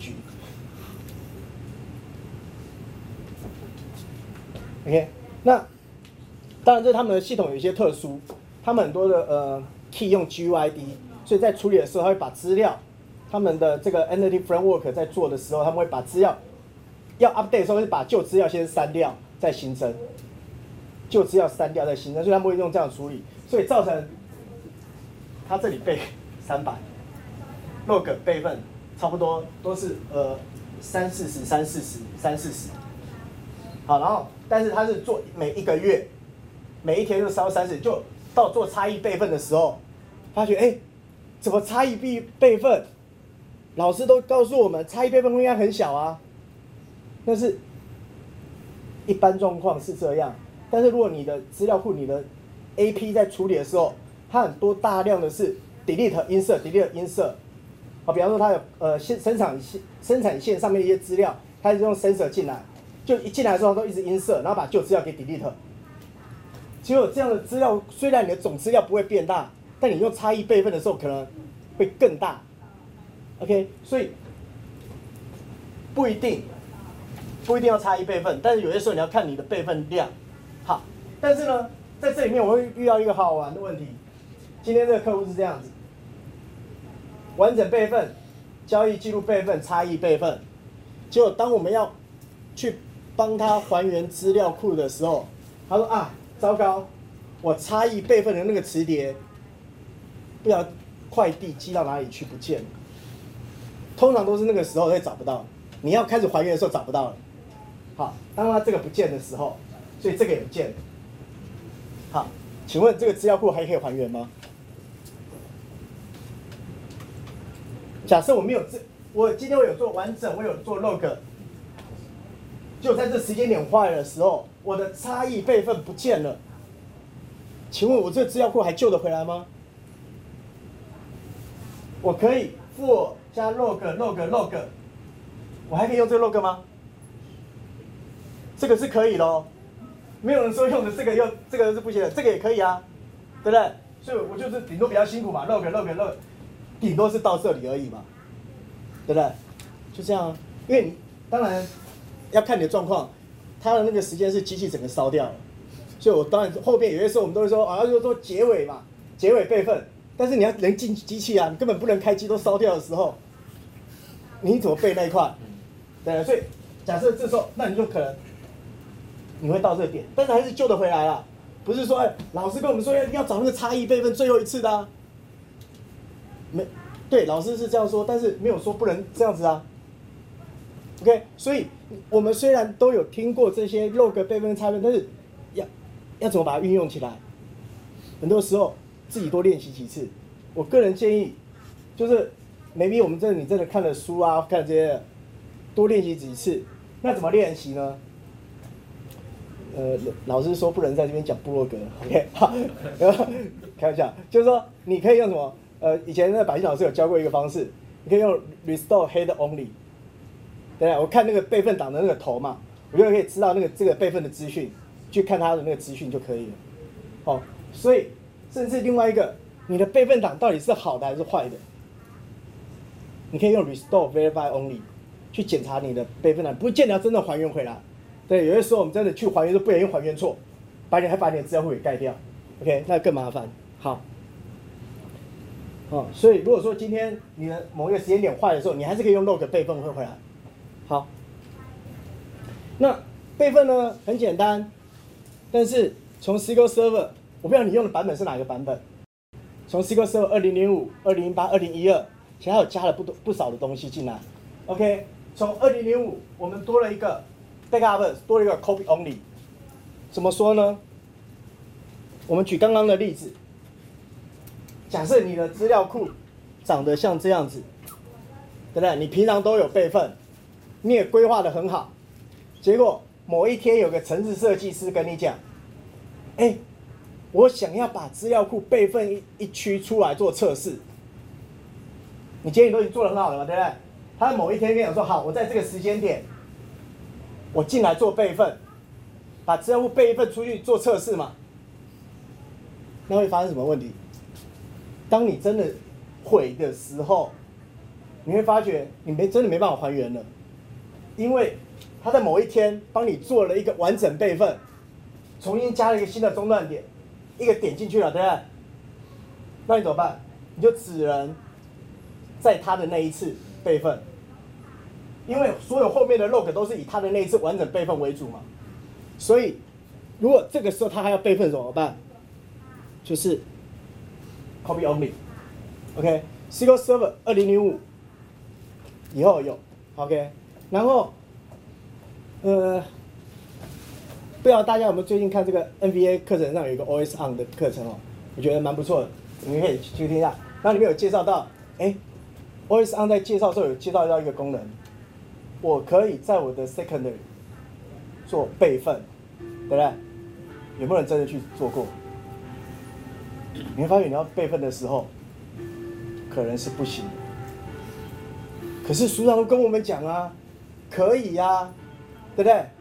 700G。OK， 那当然这他们的系统有一些特殊，他们很多的key 用 GUID。所以在处理的时候，他会把资料，他们的这个 Entity Framework 在做的时候，他们会把资料要 update 的时候，会把旧资料先删掉，再新增，旧资料删掉再新增，所以他们会用这样处理，所以造成他这里备300 ，log 备份差不多都是340，好，然后但是他是做每一个月，每一天就烧30，就到做差异备份的时候，发觉怎么差异备份？老师都告诉我们差异备份应该很小啊，但是一般状况是这样。但是如果你的资料库你的 AP 在处理的时候，它很多大量的是 delete insert。比方说它有生产线上面一些资料，它是用 sensor 进来，就一进来的时候都一直 insert，然后把旧资料给 delete。结果这样的资料虽然你的总资料不会变大，但你用差异备份的时候可能会更大。OK， 所以不一定要差异备份，但是有些时候你要看你的备份量。好，但是呢，在这里面我会遇到一个好玩的问题。今天这个客户是这样子：完整备份、交易记录备份、差异备份。结果当我们要去帮他还原资料库的时候，他说啊，糟糕，我差异备份的那个磁碟，不知道快递寄到哪里去不见了。通常都是那个时候会找不到，你要开始还原的时候找不到了。好，当它这个不见的时候，所以这个也不见了。好，请问这个资料库还可以还原吗？假设我没有我今天我有做完整，我有做 log， 就在这时间点坏的时候，我的差异备份不见了。请问我这个资料库还救得回来吗？我可以 for 加 log， 我还可以用这个 log 吗？这个是可以的哦，没有人说用的这个是不行的，这个也可以啊，对不对？所以我就是顶多比较辛苦嘛 ，log， 顶多是到这里而已嘛，对不对？就这样啊，因为你当然要看你的状况，它的那个时间是机器整个烧掉了，所以我当然后面有些时候我们都会说啊，就说结尾嘛，结尾备份，但是你要能进机器啊，你根本不能开机都烧掉的时候，你怎么备那一块？对，所以假设这时候，那你就可能你会到这个点，但是还是救得回来了，不是说老师跟我们说要找那个差异备份最后一次的啊。对，老师是这样说，但是没有说不能这样子啊。OK， 所以我们虽然都有听过这些 log 备份差别，但是要怎么把它运用起来？很多时候自己多练习几次。我个人建议，就是 maybe 我们你真的看了书啊，看这些，多练习几次。那怎么练习呢？老师说不能在这边讲部落格 ，OK， 好，开玩笑，就是说你可以用什么？以前那个百姓老师有教过一个方式，你可以用 restore head only， 对不对？我看那个备份档的那个头嘛，我就可以知道这个备份的资讯，去看它的那个资讯就可以了。哦，所以甚至另外一个，你的备份档到底是好的还是坏的，你可以用 restore verify only 去检查你的备份档，不见得要真的还原回来。对，有些时候我们真的去还原都不小心还原错，还把你的资料库给盖掉 ，OK， 那更麻烦。好。所以如果说今天你的某一个时间点坏的时候，你还是可以用 log 备份会回来。好，那备份呢很简单，但是从 SQL Server， 我不知道你用的版本是哪个版本。从 SQL Server 2005、2008、2012，其实它有加了不少的东西进来。OK， 从2005我们多了一个 backup， 多了一个 copy only。怎么说呢？我们举刚刚的例子。假设你的资料库长得像这样子，对不对？你平常都有备份，你也规划得很好，结果某一天有个程式设计师跟你讲，我想要把资料库备份一区出来做测试。你今天都已经做得很好了嘛，对不对？他某一天跟你讲说，好，我在这个时间点，我进来做备份，把资料库备份出去做测试嘛，那会发生什么问题？当你真的毁的时候，你会发觉你真的没办法还原了，因为他在某一天帮你做了一个完整备份，重新加了一个新的中断点，一个点进去了，对不对？那你怎么办？你就只能在他的那一次备份，因为所有后面的 log 都是以他的那一次完整备份为主嘛。所以如果这个时候他还要备份怎么办？就是 copy only。OK， SQL Server 2005以后有 OK， 然后不知道大家有没有最近看这个 NBA 课程上有一个 Always On 的课程哦， 我觉得蛮不错的，你们可以去听一下。然后里面有介绍到，Always On 在介绍的时候有介绍到一个功能，我可以在我的 secondary 做备份，对不对？有没有人真的去做过？你会发现你要备份的时候，可能是不行的。可是书上都跟我们讲啊，可以呀，对不对？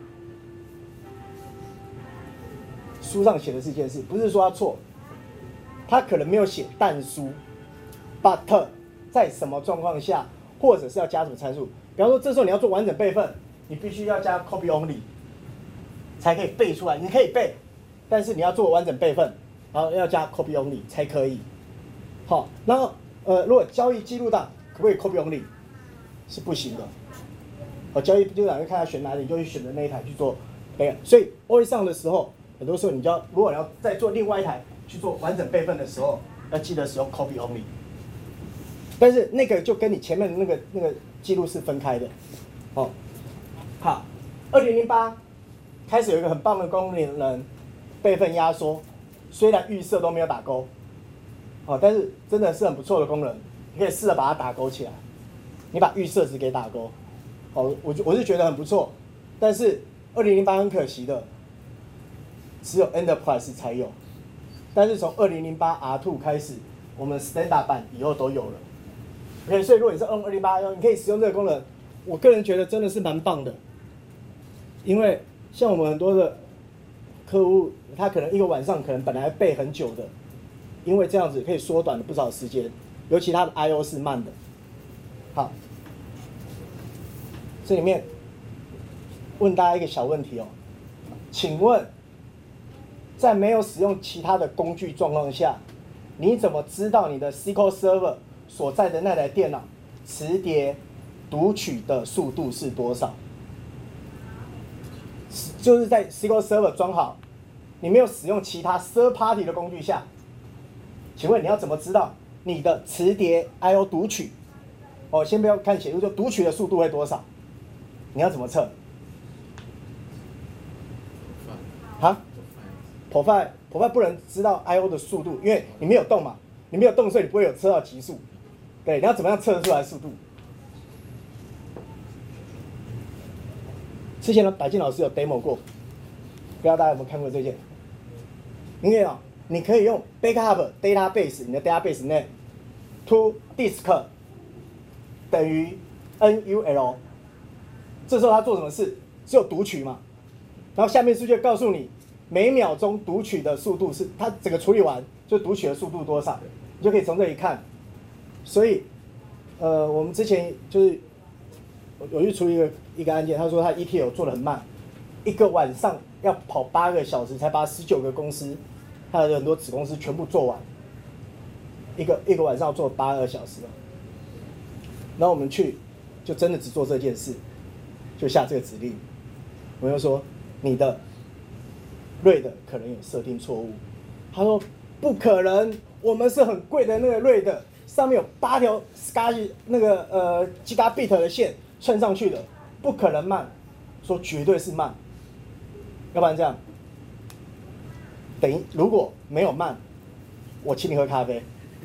书上写的是一件事，不是说他错，他可能没有写但书 ，but 在什么状况下，或者是要加什么参数？比方说，这时候你要做完整备份，你必须要加 copy only 才可以背出来。你可以背，但是你要做完整备份，然后要加 copy only 才可以。好，然后如果交易记录档可不可以 copy only？ 是不行的。交易记录档就看他选哪里，你就去选择那一台去做备份。所以 Always On 的时候，很多时候你就要，如果你要再做另外一台去做完整备份的时候，要记得使用 copy only。但是那个就跟你前面的那个记录是分开的。好，2008开始有一个很棒的功能，备份压缩，虽然预设都没有打勾，但是真的是很不错的功能，你可以试着把它打勾起来。你把预设值给打勾，我是觉得很不错，但是2008很可惜的，只有 Enterprise 才有，但是从2008 R2 开始，我们 Standard 版以后都有了。OK， 所以如果你是用2008用，你可以使用这个功能，我个人觉得真的是蛮棒的，因为像我们很多的客户，他可能一个晚上可能本来备很久的，因为这样子可以缩短了不少时间，尤其它的 I/O 是慢的。好，这里面问大家一个小问题哦，请问，在没有使用其他的工具状况下，你怎么知道你的 SQL Server 所在的那台电脑磁碟读取的速度是多少？就是在 SQL Server 装好，你没有使用其他 third party 的工具下，请问你要怎么知道你的磁碟 I/O 读取？先不要看写入，就读取的速度会多少？你要怎么测？Profile 不能知道 I/O 的速度，因为你没有动嘛，你没有动，所以你不会有测到极速。对，你要怎么样测得出来速度？之前呢，百进老师有 demo 过，不知道大家有没有看过这件？因为你可以用 backup database， 你的 database name to disk 等于 NUL， 这时候它做什么事？只有读取嘛，然后下面是就告诉你每秒钟读取的速度是它整个处理完就读取的速度多少，你就可以从这里看。所以，我们之前就是我去处理一个案件，他说他 ETL 做得很慢，一个晚上要跑8个小时才把19个公司，他的很多子公司全部做完，一个晚上要做8个小时。然后我们去，就真的只做这件事，就下这个指令。我就说你的 RAID 可能有设定错误。他说不可能，我们是很贵的那个 RAID， 上面有8条 SCSI 那个Gigabit 的线串上去的，不可能慢。说绝对是慢，要不然这样，如果没有慢，我请你喝咖啡。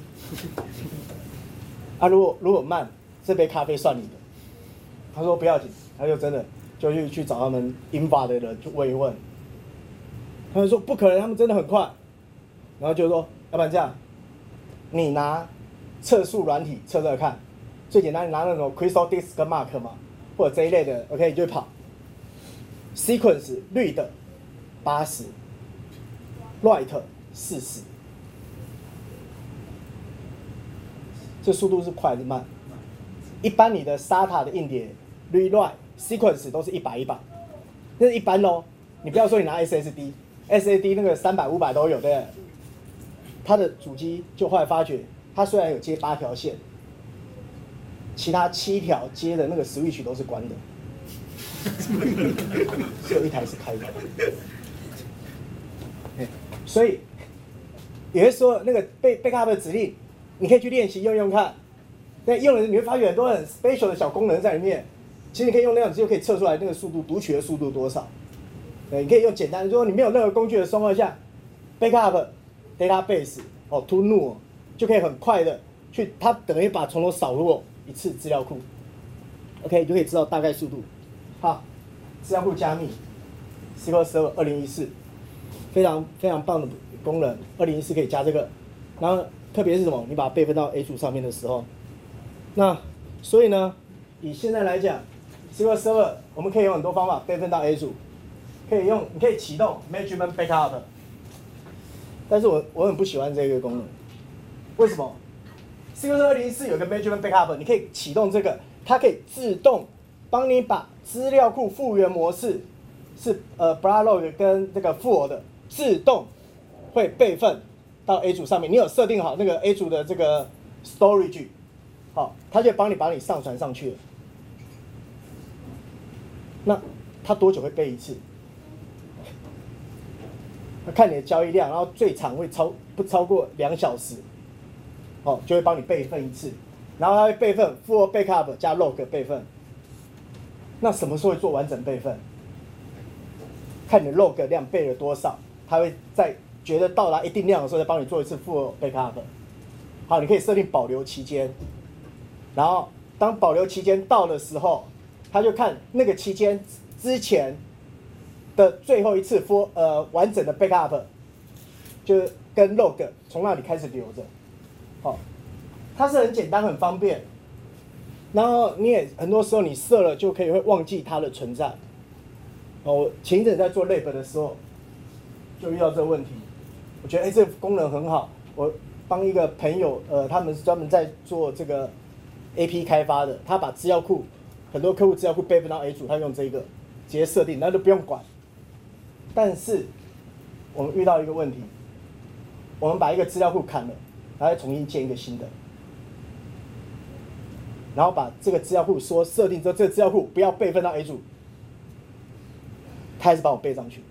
如果慢，这杯咖啡算你的。他说不要紧，他就真的就去找他们Inva的人去问一问。他们说不可能，他们真的很快。然后就说要不然这样，你拿测速软体测测看，最简单你拿那种 Crystal Disk Mark 嘛，或者这一类的 ，OK 你就跑。Sequence read 80 ，write 40，这速度是快还是慢？一般你的 SATA 的硬碟 read write sequence 都是100，那是一般咯。你不要说你拿 SSD 那个300、500都有，对不对？它的主机就后来发觉，它虽然有接8条线，其他7条接的那个 switch 都是关的。只有一台是开的，所以有些时候那个backup的指令，你可以去练习用看。那用了你会发现很多很 special 的小功能在里面。其实你可以用那样子就可以测出来那个速度，读取的速度多少。对，你可以用简单的，如果你没有任何工具的状况下 ，backup database to new 就可以很快的去，它等于把从头扫过一次资料库 ，OK 就可以知道大概速度。好，资料库加密 ，SQL Server 2014，非常非常棒的功能，2014可以加这个，然后特别是什么？你把它备份到 A 组上面的时候，那所以呢，以现在来讲 ，SQL Server 我们可以用很多方法备份到 A 组，你可以启动 Management Backup， 但是我很不喜欢这个功能，为什么？SQL Server 2014有个 Management Backup， 你可以启动这个，它可以自动帮你把资料库复原模式是Blacklog 跟这个 Full 的自动会备份到 A 组上面，你有设定好那个 A 组的这个 storage， 好，它就帮你上传上去了。那它多久会备一次？看你的交易量，然后最长会不超过2小时，哦，就会帮你备份一次，然后它会备份 full backup 加 log 备份。那什么时候会做完整备份？看你的 log 量备了多少，它会在觉得到达一定量的时候再帮你做一次 full backup。好，你可以设定保留期间，然后当保留期间到的时候，它就看那个期间之前的最后一次完整的 backup， 就是跟 log 从那里开始留着，好，它是很简单很方便，然后你也很多时候你设了就可以会忘记它的存在。我前一阵在做 lab 的时候就遇到这个问题，我觉得这个功能很好，我帮一个朋友他们是专门在做这个 AP 开发的，他把资料库很多客户资料库备份到 A 组，他用这个直接设定，那就不用管。但是我们遇到一个问题，我们把一个资料库砍了，然后再重新建一个新的，然后把这个资料库说设定之后，这个资料库不要备份到 A 组，他还是把我备上去。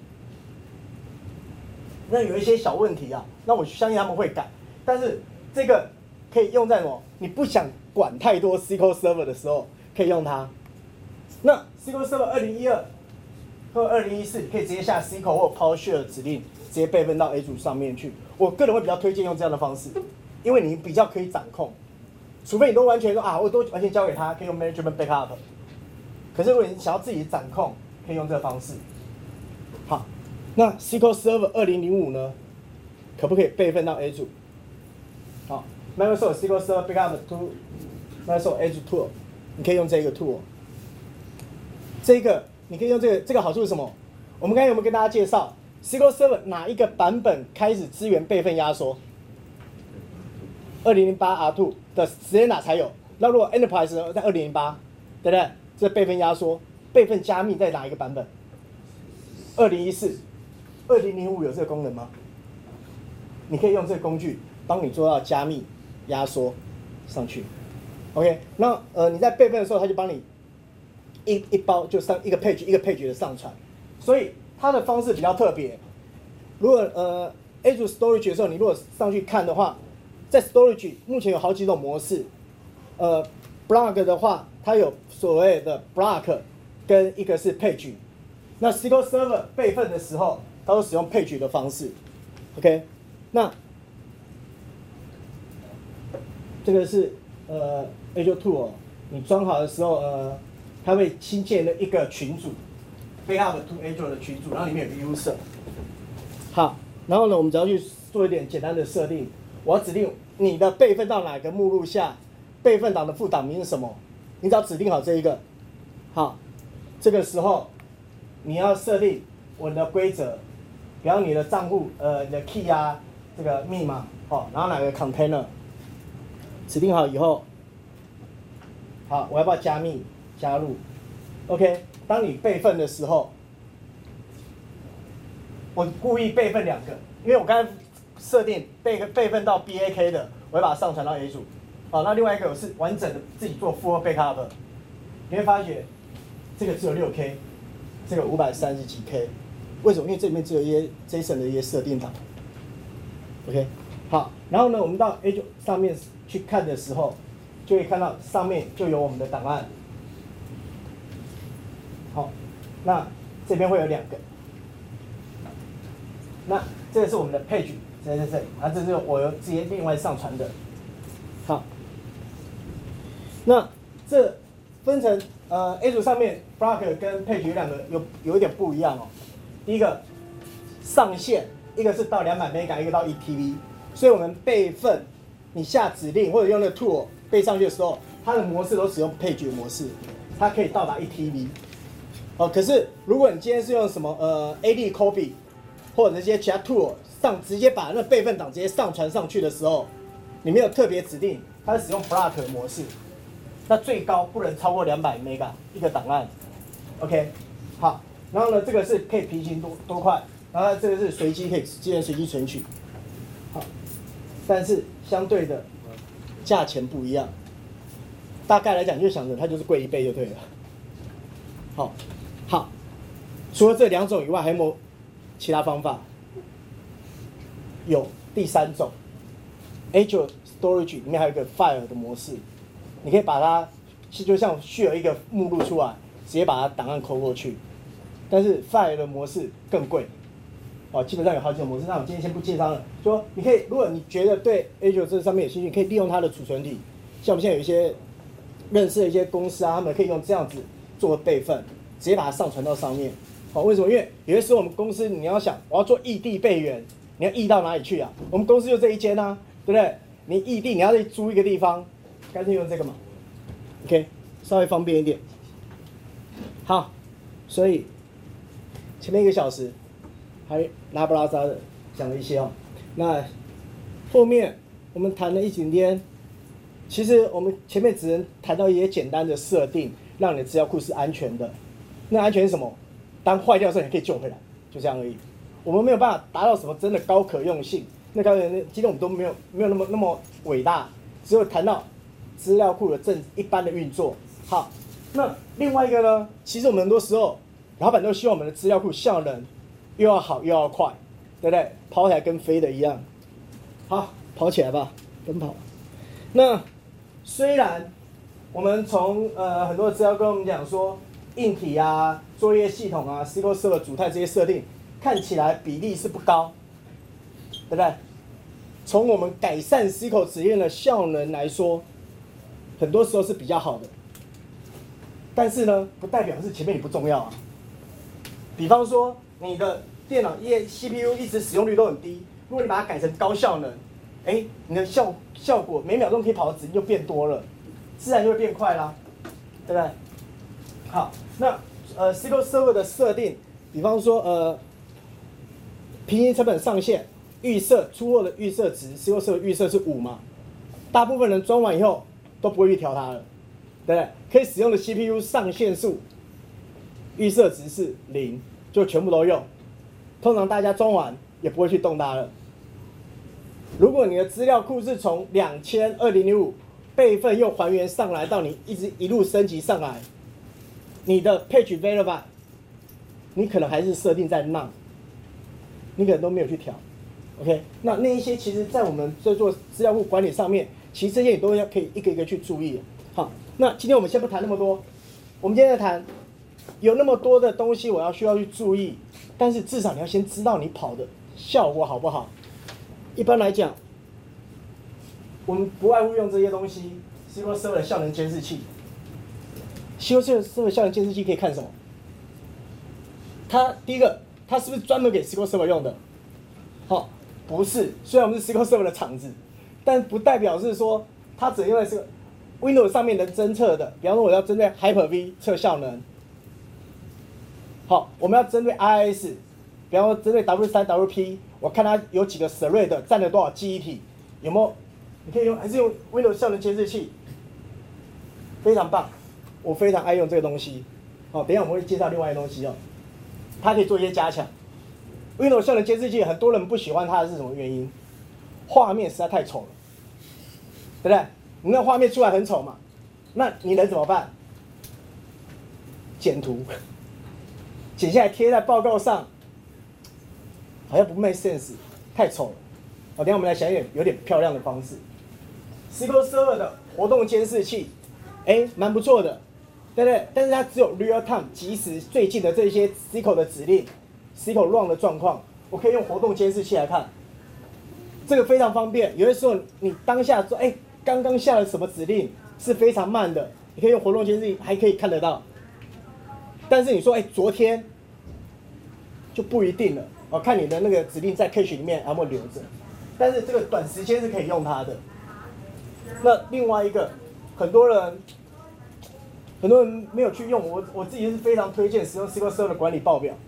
那有一些小问题啊，那我相信他们会改，但是这个可以用在什么？你不想管太多 SQL Server 的时候，可以用它。那 SQL Server 2012或2014，你可以直接下 SQL 或 PowerShell 的指令，直接备份到 A 组上面去。我个人会比较推荐用这样的方式，因为你比较可以掌控。除非你都完全说我都完全交给他，可以用 Management Backup。可是如果你想要自己掌控，可以用这个方式。好，那 SQL Server 2005呢，可不可以备份到 A 组？好 ，Microsoft SQL Server Backup to Microsoft Edge Tool， 你可以用这个 tool。这个你可以用这个好处是什么？我们刚才有没有跟大家介绍 SQL Server 哪一个版本开始支援备份压缩？2008 R2 的时间哪才有？那如果 Enterprise 呢，在2008，对不对？这备份压缩、备份加密在哪一个版本？2014、2005有这个功能吗？你可以用这个工具帮你做到加密、压缩上去。OK， 那你在备份的时候，它就帮你一包就上一个 page 一个 page 的上传，所以它的方式比较特别。如果A 组 storage 的时候，你如果上去看的话，在 storage 目前有好几种模式。block 的话，它有所谓的 block 跟一个是 page。那 SQL Server 备份的时候，它都使用 page 的方式。OK， 那这个是Azure Tool， 你装好的时候，它会新建了一个群组 ，Backup to Azure 的群组，然后里面有个 user。好，然后呢，我们只要去做一点简单的设定，我要指定你的备份到哪个目录下，备份档的副档名是什么，你只要指定好这一个。好，这个时候你要设定我的规则，比方你的账户你的 key 啊，这个密码，然后哪个 container， 指定好以后，好，我要不要加密加入 ？OK， 当你备份的时候，我故意备份2个，因为我刚才设定备份到 BAK 的，我会把它上传到 A 组。那另外一个我是完整的自己做 full backup， 你会发觉这个只有6K， 这个530几 K， 为什么？因为这里面只有一些 JSON 的一些设定档。OK， 好，然后呢，我们到 A 组上面去看的时候，就会看到上面就有我们的档案。好，那这边会有2个。那这个是我们的 page， 在这里，啊，这是我直接另外上传的。好，那这分成A 组上面 block 跟 page 两个有一点不一样哦。第一个上限，一个是到200 MB， 一个到1 TB， 所以我们备份，你下指令或者用那个 tool 备上去的时候，它的模式都使用 page 模式，它可以到达1 TB。哦，可是如果你今天是用什么AD copy 或者这些其他 tool 直接把那备份档直接上传上去的时候，你没有特别指定，它是使用 block 模式，那最高不能超过200 MB 一个档案。OK， 好，然后呢，这个是可以平行多块，然后这个是随机可以直接随机存取。好，但是相对的价钱不一样，大概来讲就想着它就是贵1倍就对了。好，除了这2种以外，还有没有其他方法？有第3种 ，Azure Storage 里面还有一个 File 的模式，你可以把它就像share一个目录出来，直接把它档案抠过去。但是 File 的模式更贵，哦，基本上有好几种模式。那我今天先不介绍了，说你可以，如果你觉得对 Azure 这上面有兴趣，可以利用它的储存体，像我们现在有一些认识的一些公司啊，他们可以用这样子做备份。直接把它上传到上面，好，为什么？因为有些时候我们公司你要想，我要做异地备援，你要移到哪里去啊？我们公司就这一间啊，对不对？你异地你要再租一个地方，干脆用这个嘛 ，OK， 稍微方便一点。好，所以前面1个小时还拉不拉杂的讲了一些哦，那后面我们谈了一整天，其实我们前面只能谈到一些简单的设定，让你的资料库是安全的。那安全是什么？当坏掉的时候你可以救回来，就这样而已。我们没有办法达到什么真的高可用性，那高可用性今天我们都没有那么伟大，只有谈到资料库的一般的运作。好，那另外一个呢？其实我们很多时候老板都希望我们的资料库效能又要好又要快，对不对？跑起来跟飞的一样。好，跑起来吧，奔跑。那虽然我们从很多的资料跟我们讲说，硬体啊、作业系统啊、SQL Server 主态这些设定，看起来比例是不高，对不对？从我们改善 SQL 指令的效能来说，很多时候是比较好的。但是呢，不代表是前面你不重要啊。比方说，你的电脑CPU 一直使用率都很低，如果你把它改成高效能，你的效果每秒钟可以跑的指令就变多了，自然就会变快啦，对不对？好，那SQL Server 的设定，比方说平均成本上限预设出货的预设值 ，SQL Server 预设是5嘛，大部分人装完以后都不会去调它了，对不对？可以使用的 CPU 上限数预设值是0，就全部都用。通常大家装完也不会去动它了。如果你的资料库是从2005备份又还原上来，到你一路升级上来，你的 page verify 你可能还是设定在 none， 你可能都没有去调。OK， 那一些其实在我们在做资料库管理上面，其实这些你都要可以一个一个去注意。好，那今天我们先不谈那么多，我们今天在谈有那么多的东西需要去注意，但是至少你要先知道你跑的效果好不好。一般来讲，我们不外乎用这些东西 ，SQL Server 的效能监视器。SQL Server 效能监视器可以看什么？第一个，它是不是专门给 SQL Server 用的？好，不是。虽然我们是 SQL Server 的厂子，但不代表是说它只用在这个 Windows 上面能侦测的。比方说，我要针对 Hyper-V 测效能。好，我们要针对 IIS， 比方说针对 W3、WP， 我看它有几个 thread 占了多少记忆体，有没有？你可以用，还是用 Windows 效能监视器，非常棒，我非常爱用这个东西。好，等一下我们会介绍另外一个东西哦，它可以做一些加强。Windows 效能监视器很多人不喜欢它的是什么原因？画面实在太丑了，对不对？你那画面出来很丑嘛，那你能怎么办？剪图，剪下来贴在报告上，好像不 make sense， 太丑了。好，等一下我们来想一点有点漂亮的方式。SQL Server 的活动监视器，蛮不错的，对不对？但是它只有 real time 即时最近的这些 SQL 的指令 ，SQL run 的状况，我可以用活动监视器来看。 这个非常方便。有的时候你当下说，哎，刚刚下了什么指令是非常慢的，你可以用活动监视器还可以看得到。但是你说，哎，昨天就不一定了哦，看你的那个指令在 cache 里面有没有留着。但是这个短时间是可以用它的。那另外一个，很多人没有去用，我自己是非常推荐使用 SQL Server 的管理报表。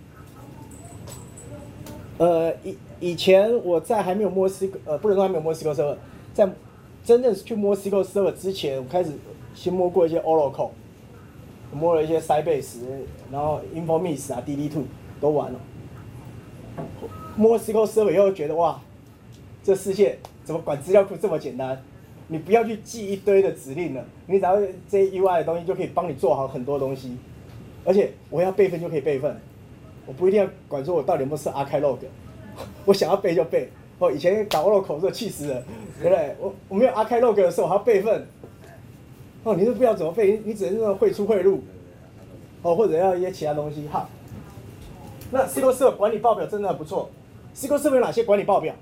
以前我在还没有摸不能说还没有摸 SQL Server， 在真正去摸 SQL Server 之前，我开始先摸过一些 Oracle， 我摸了一些 Sybase， 然后 Informix 啊 DB2 都玩了。摸 SQL Server 以后觉得哇，这世界怎么管资料库这么简单？你不要去记一堆的指令了，你只要这些 UI 的东西就可以帮你做好很多东西。而且我要备份就可以备份，我不一定要管说我到底有没有设 archive log， 我想要背就背。以前搞 Oracle 的时候气死了，对不对？我没有 archive log 的时候我还要备份，你都不知道怎么备，你只能那种汇出汇入，或者要一些其他东西。好，那 SQL Server 管理报表真的很不错。SQL Server 有哪些管理报表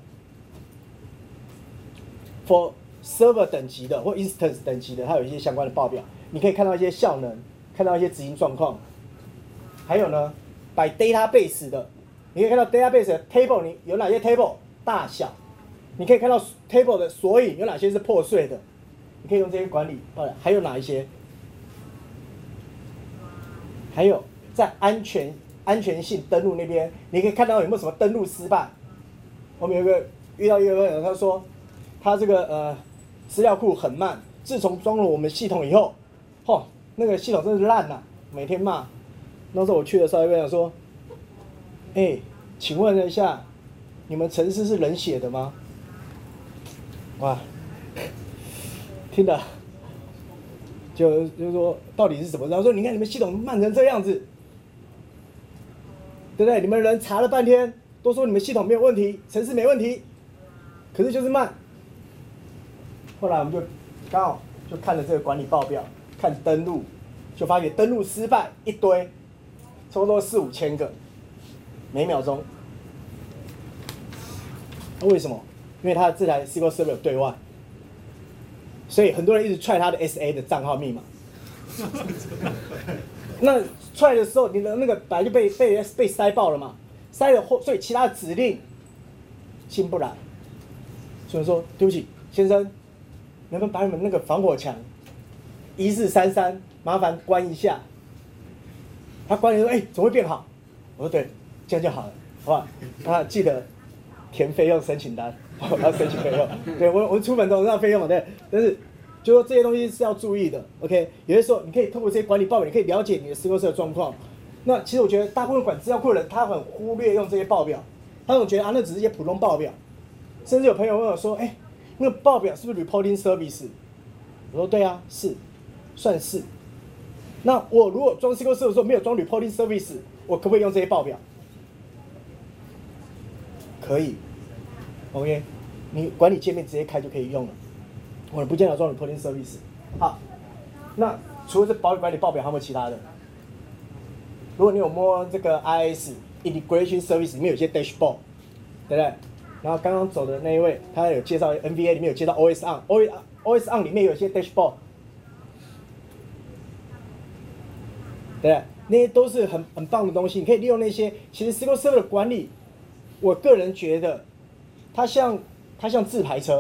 ？For Server 等级的或 Instance 等级的，它有一些相关的报表，你可以看到一些效能，看到一些执行状况。还有呢 ，by database 的，你可以看到 database 的 table 你有哪些 table 大小，你可以看到 table 的索引有哪些是破碎的，你可以用这些管理。还有哪一些？还有在安全性登录那边，你可以看到有没有什么登录失败。我们遇到一个朋友，他说他这个资料库很慢，自从装了我们系统以后，那个系统真的是烂了，每天骂。那时候我去的时候，就跟他说：“请问一下，你们程式是人写的吗？”哇，听的就说到底是什么？然后说你看你们系统慢成这样子，对不对？你们人查了半天，都说你们系统没有问题，程式没问题，可是就是慢。后来我们就刚好就看了这个管理报表，看登录，就发觉登录失败一堆，差不多4-5千个，每秒钟。为什么？因为他这台 SQL Server 有对外，所以很多人一直踹他的 SA 的账号密码。那踹的时候，你的那个本来就被塞爆了嘛，塞了后，所以其他的指令进不来。所以说，对不起，先生，能不能把你们那个防火墙1433麻烦关一下？他关了说，怎么会变好？我说对，这样就好了，好吧？那记得填费用申请单，要申请费用。对，我出门都要费用，对，但是就说这些东西是要注意的。OK， 有些时候你可以透过这些管理报表，你可以了解你的 SQL Server 的状况。那其实我觉得大部分管资料库的人，他很忽略用这些报表，他总觉得那只是一些普通报表。甚至有朋友问我说，那个报表是不是 reporting service？ 我说对啊，是，算是。那我如果装 SQL Server 的时候没有装 reporting service， 我可不可以用这些报表？可以。OK， 你管理界面直接开就可以用了。我不见得装 reporting service。好，那除了这管理报表，还有没有其他的？如果你有摸这个 IIS integration service 里面有些 dashboard， 对不对？然后刚刚走的那一位，他有介绍 NVA 里面有介绍 OS on，OS on 里面有一些 dashboard， 对不对？那些都是很棒的东西，你可以利用那些。其实 SQL Server 的管理，我个人觉得它像自排车，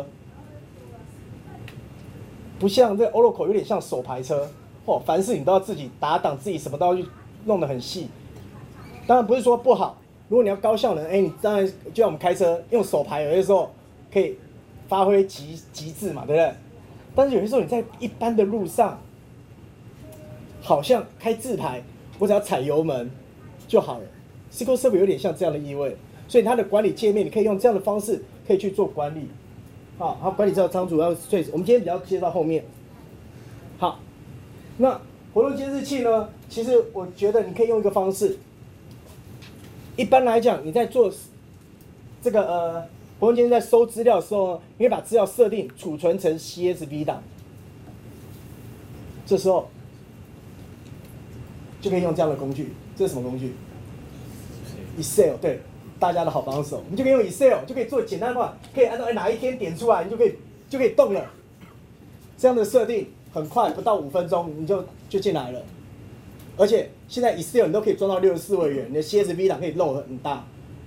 不像这个 Oracle 有点像手排车。凡事你都要自己打档，自己什么都要去弄得很细。当然不是说不好。如果你要高效能，你当然就像我们开车用手排，有些时候可以发挥极致嘛，对不对？但是有些时候你在一般的路上，好像开自排，我只要踩油门就好了。SQL Server 有点像这样的意味，所以它的管理界面你可以用这样的方式可以去做管理。好，管理这个仓主要，所以我们今天比较介绍后面。好，那活动监视器呢？其实我觉得你可以用一个方式。一般来讲，你在做这个活动监视在收资料的时候呢，你可以把资料设定储存成 CSV 档，这时候就可以用这样的工具。这是什么工具 ？Excel 对大家的好帮手。你就可以用 Excel 就可以做简单化，可以按照哪一天点出来，你就可以动了。这样的设定很快，不到5分钟你就进来了。而且现在 Excel 你都可以装到64位元，你的 CSV 档可以漏很大，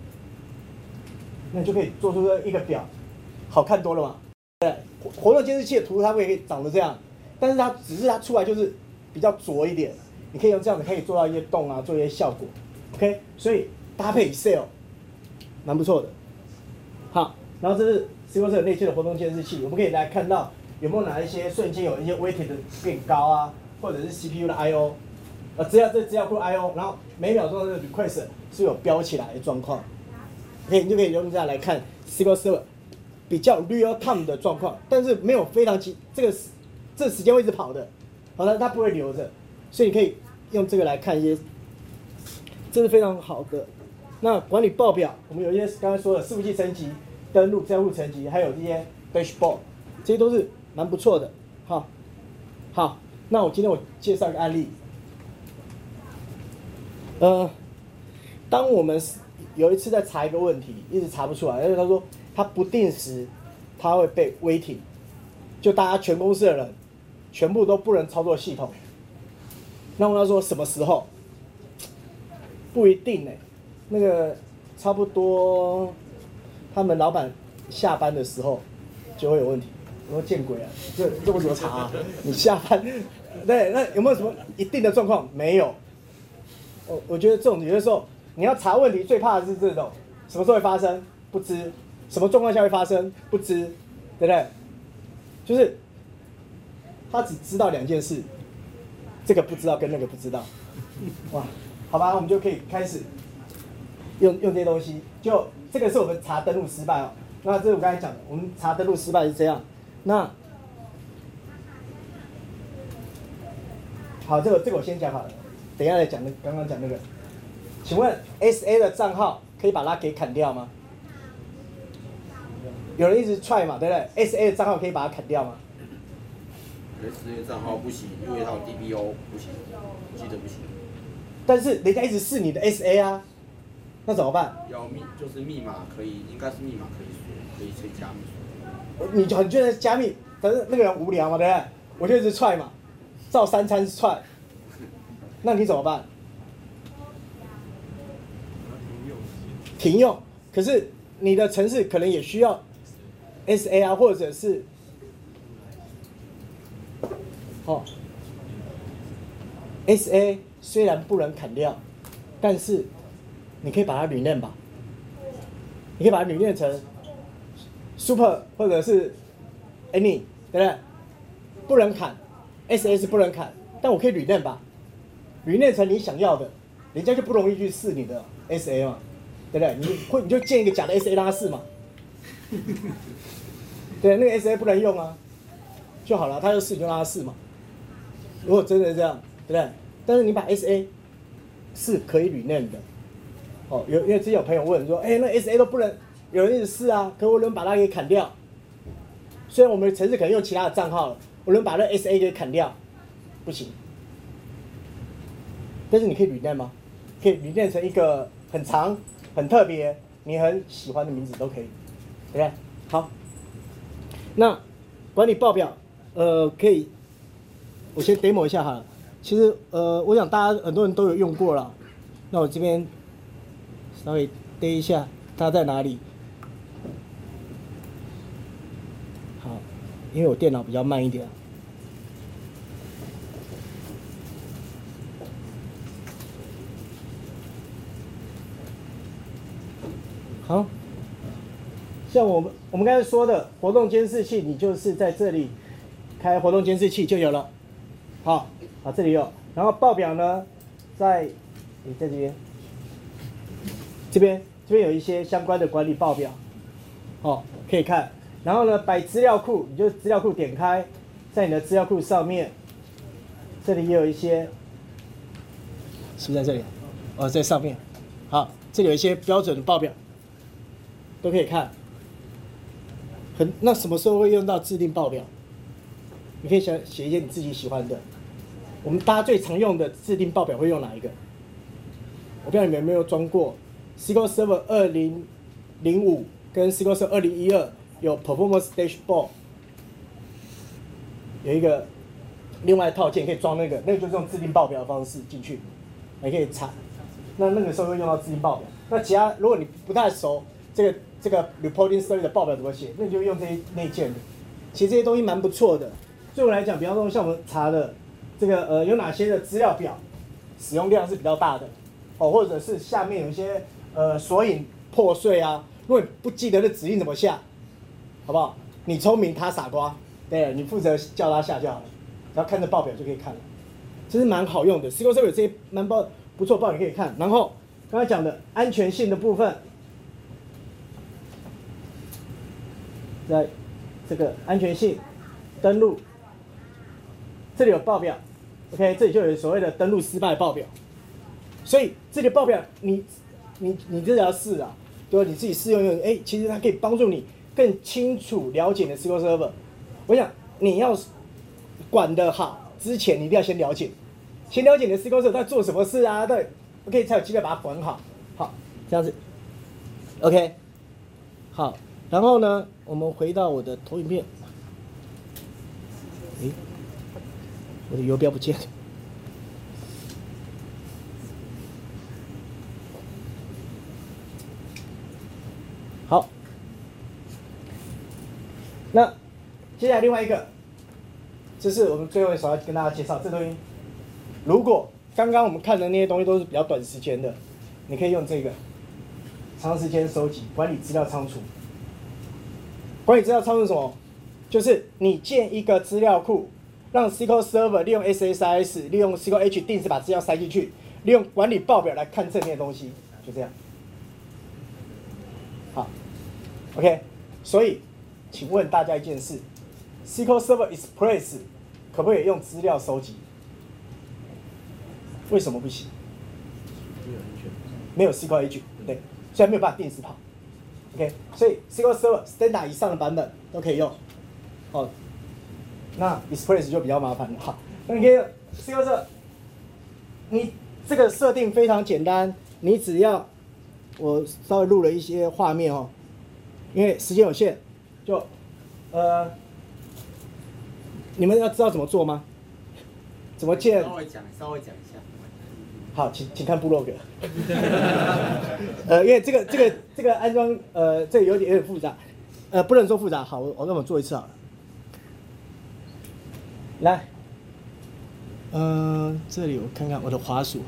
那你就可以做出一个表，好看多了嘛。对，活动监视器的图它会可以长得这样，但是只是它出来就是比较浊一点。你可以用这样子可以做到一些动啊，做一些效果。OK， 所以搭配 Excel 蛮不错的。好，然后这是 SQL Server 内建的活动监视器，我们可以来看到有没有哪一些瞬间有一些 weighted 的变高啊，或者是 CPU 的 I/O， 资料库 I/O， 然后每秒钟的 request 是有标起来的状况。OK， 你就可以用这样来看 SQL Server 比较 real time 的状况，但是没有非常急，这时间会一直跑的，好的，它不会留着，所以你可以用这个来看一些，这是非常好的。那管理报表，我们有一些刚才说的伺服器层级、登录、账户层级，还有这些 dashboard， 这些都是蛮不错的。好，那今天我介绍一个案例。当我们有一次在查一个问题，一直查不出来，而且他说他不定时他会被 waiting， 就大家全公司的人全部都不能操作系统。那我问他说什么时候？不一定欸，那个差不多他们老板下班的时候就会有问题。我说见鬼啊，这我怎么查啊？你下班，对，那有没有什么一定的状况？没有。我觉得这种有的时候你要查问题，最怕的是这种什么时候会发生不知，什么状况下会发生不知，对不对？就是他只知道2件事，这个不知道跟那个不知道。哇，好吧，我们就可以开始用这些东西。就这个是我们查登录失败哦。那这是我刚才讲的，我们查登录失败是这样。那好，这个我先讲好了，等一下来讲刚刚讲那个。请问 SA 的账号可以把它给砍掉吗？有人一直踹嘛，对不对 ？SA 的账号可以把它砍掉吗 ？SA 账号不行，因为它有 DBO， 不行，我记得不行。 但是人家一直试你的 SA 啊，那怎么办？ 就是密码可以，应该是密码可以锁，可以加密锁。 你就很觉得加密，可是那个人无聊嘛，对不对？我就一直踹嘛，照3餐踹，那你怎么办？停用，可是你的程式可能也需要 SA 啊，或者是SA 虽然不能砍掉，但是你可以把它 rename 吧，你可以把它 rename 成 super 或者是 any， 对不对？不能砍 ，SA 是不能砍，但我可以 rename 吧 ，rename 成你想要的，人家就不容易去试你的 SA 嘛。对不对？你就建一个假的 SA 让他试嘛，对，那个 SA 不能用啊，就好了，他就试你就让他试嘛。如果真的这样，对不对？但是你把 SA 是可以 rename 的，因为之前有朋友问说，那 SA 都不能，有人一直试啊，可我能把它给砍掉。虽然我们的程式可能用其他的账号了，我能把那 SA 给砍掉，不行。但是你可以 rename 吗？可以 rename 成一个很长。很特别，你很喜欢的名字都可以，对不对？好，那管理报表，可以，我先 demo 一下好了。其实，我想大家很多人都有用过了。那我这边稍微 demo 一下，它在哪里？好，因为我电脑比较慢一点。好，像我们刚才说的活动监视器，你就是在这里开活动监视器就有了。好，这里有，然后报表呢，在这边有一些相关的管理报表，可以看。然后呢，摆资料库，你就资料库点开，在你的资料库上面，这里也有一些，是不是在这里？在上面。好，这里有一些标准的报表。都可以看，那什么时候会用到制定报表？你可以写一些你自己喜欢的。我们大家最常用的制定报表会用哪一个？我不知道你们有没有装过 SQL Server 2005跟 SQL Server 2012有 Performance Dashboard， 有一个另外套件可以装那个就是用自定报表的方式进去，也可以查。那个时候会用到自定报表。那其他如果你不太熟这个 Reporting Story 的报表怎么写，那你就用那一件。其实这些东西蛮不错的。对我来讲，比方说像我们查的这个有哪些的资料表使用量是比较大的，哦，或者是下面有一些索引破碎啊，如果你不记得那指令怎么下，好不好？你聪明他傻瓜，对，你负责叫他下就好了，只要看着报表就可以看了，这是蛮好用的。SQL Server 有这些不错报表可以看。然后刚才讲的安全性的部分，在这个安全性登录，这里有报表 ，OK， 这里就有所谓的登录失败报表。所以这里报表你自己要试啊，对吧？你自己试用，其实它可以帮助你更清楚了解你的 SQL Server。我想你要管得好之前，你一定要先了解你的 SQL Server 在做什么事啊，对 ，OK， 才有机会把它管好。好，这样子 ，OK， 好，然后呢，我们回到我的投影片，我的游标不见了。好，那接下来另外一个，这是我们最后一首要跟大家介绍这东西。如果刚刚我们看的那些东西都是比较短时间的，你可以用这个长时间收集管理资料仓储。管理资料仓储是什么？就是你建一个资料库，让 SQL Server 利用 SSIS 利用 SQL H 定时把资料塞进去，利用管理报表来看正面的东西，就这样。好 ，OK， 所以请问大家一件事 ：SQL Server Express 可不可以用资料收集？为什么不行？没有 SQL H， 对，所以没有办法定时跑。OK， 所以 SQL Server Standard 以上的版本都可以用。哦，那 Express 就比较麻烦了。好，那你可以 SQL Server， 你这个设定非常简单，你只要我稍微录了一些画面哦，因为时间有限，就你们要知道怎么做吗？怎么建？ 稍微讲一下。 好，请看部落格。因为这个安装这个有点复杂，不能说复杂。好，我让我做一次好了。来，这里我看看我的滑鼠。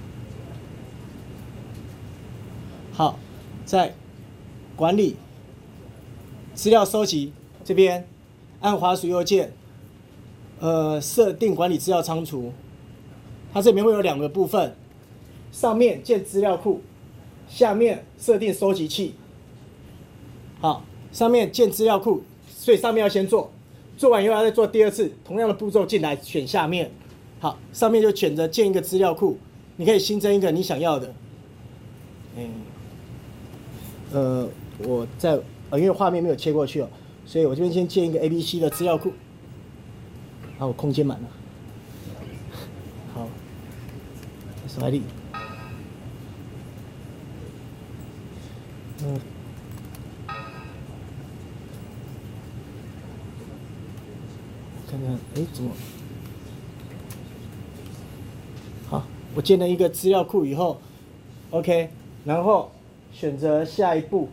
好，在管理资料收集这边，按滑鼠右键，设定管理资料仓储。它这里面会有两个部分，上面建资料库，下面设定收集器。好，上面建资料库，所以上面要先做，做完以后要再做第二次，同样的步骤进来选下面。好，上面就选择建一个资料库，你可以新增一个你想要的。我在因为画面没有切过去哦，所以我这边先建一个 ABC 的资料库。好，我空间满了。好，手来力。看看，怎么？好，我建了一个资料库以后 ，OK， 然后选择下一步。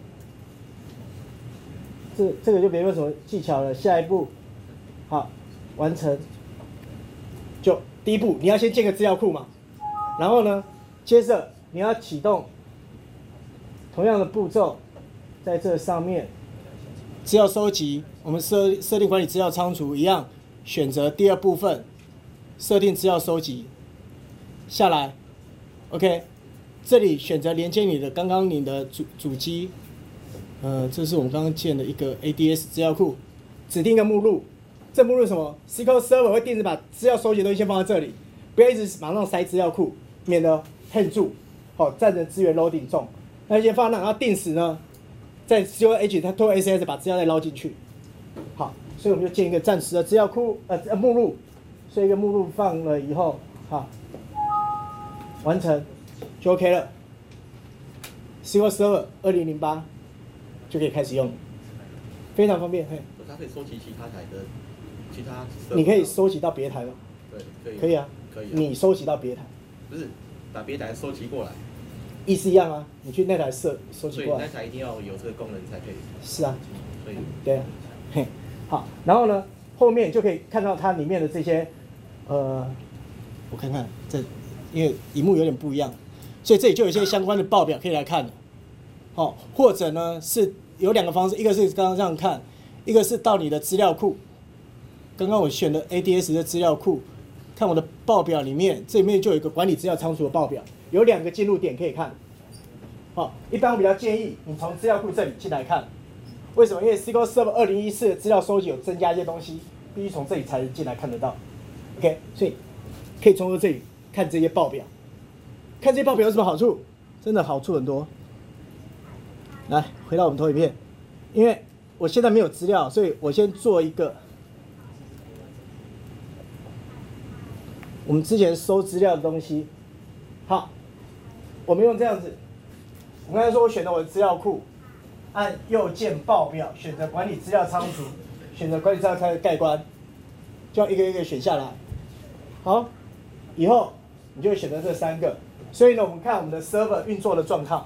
这个就没有什么技巧了。下一步，好，完成。就第一步，你要先建个资料库嘛，然后呢，接着你要启动同样的步骤，在这上面资料收集，我们设定管理资料仓储一样，选择第二部分，设定资料收集，下来 ，OK， 这里选择连接你的你的主机。这是我们刚刚建的一个 ADS 资料库，指定一个目录。这目录是什么 ？SQL Server 会定时把资料收集的东西先放在这里，不要一直马上塞资料库，免得 hang 住，占着资源 loading 重。那先放那，然后定时呢，在 SQL H 它通过 SS 把资料再捞进去。好，所以我们就建一个暂时的资料库目录，所以一个目录放了以后，好，完成就 OK 了。 SQL Server 2008就可以开始用，非常方便。嘿， 它可以收集其他台的其他。 你可以收集到别台吗？ 对， 可以啊。 可以。 你收集到别台？ 不是，把别台收集过来。 意思一样啊，你去那台收集过来。 所以那台一定要有这个功能才可以。 是啊。 所以。 对啊。嘿，好，然后呢，后面就可以看到它里面的这些，我看看这，因为萤幕有点不一样，所以这里就有一些相关的报表可以来看的。好，或者呢是有2个方式，一个是刚刚这样看，一个是到你的资料库。刚刚我选的 ADS 的资料库，看我的报表里面，这里面就有一个管理资料仓储的报表，有2个进入点可以看。好，一般我比较建议你从资料库这里进来看，为什么？因为 SQL Server 2014的资料收集有增加一些东西，必须从这里才能进来看得到。OK， 所以可以从这里看这些报表，看这些报表有什么好处？真的好处很多。来，回到我们投影片，因为我现在没有资料，所以我先做一个我们之前收资料的东西。好，我们用这样子，我刚才说我选择我的资料库，按右键报表，选择管理资料仓储，选择管理资料开始盖关，就要一个一个选下来。好，以后你就会选择这3个。所以呢，我们看我们的 server 运作的状况。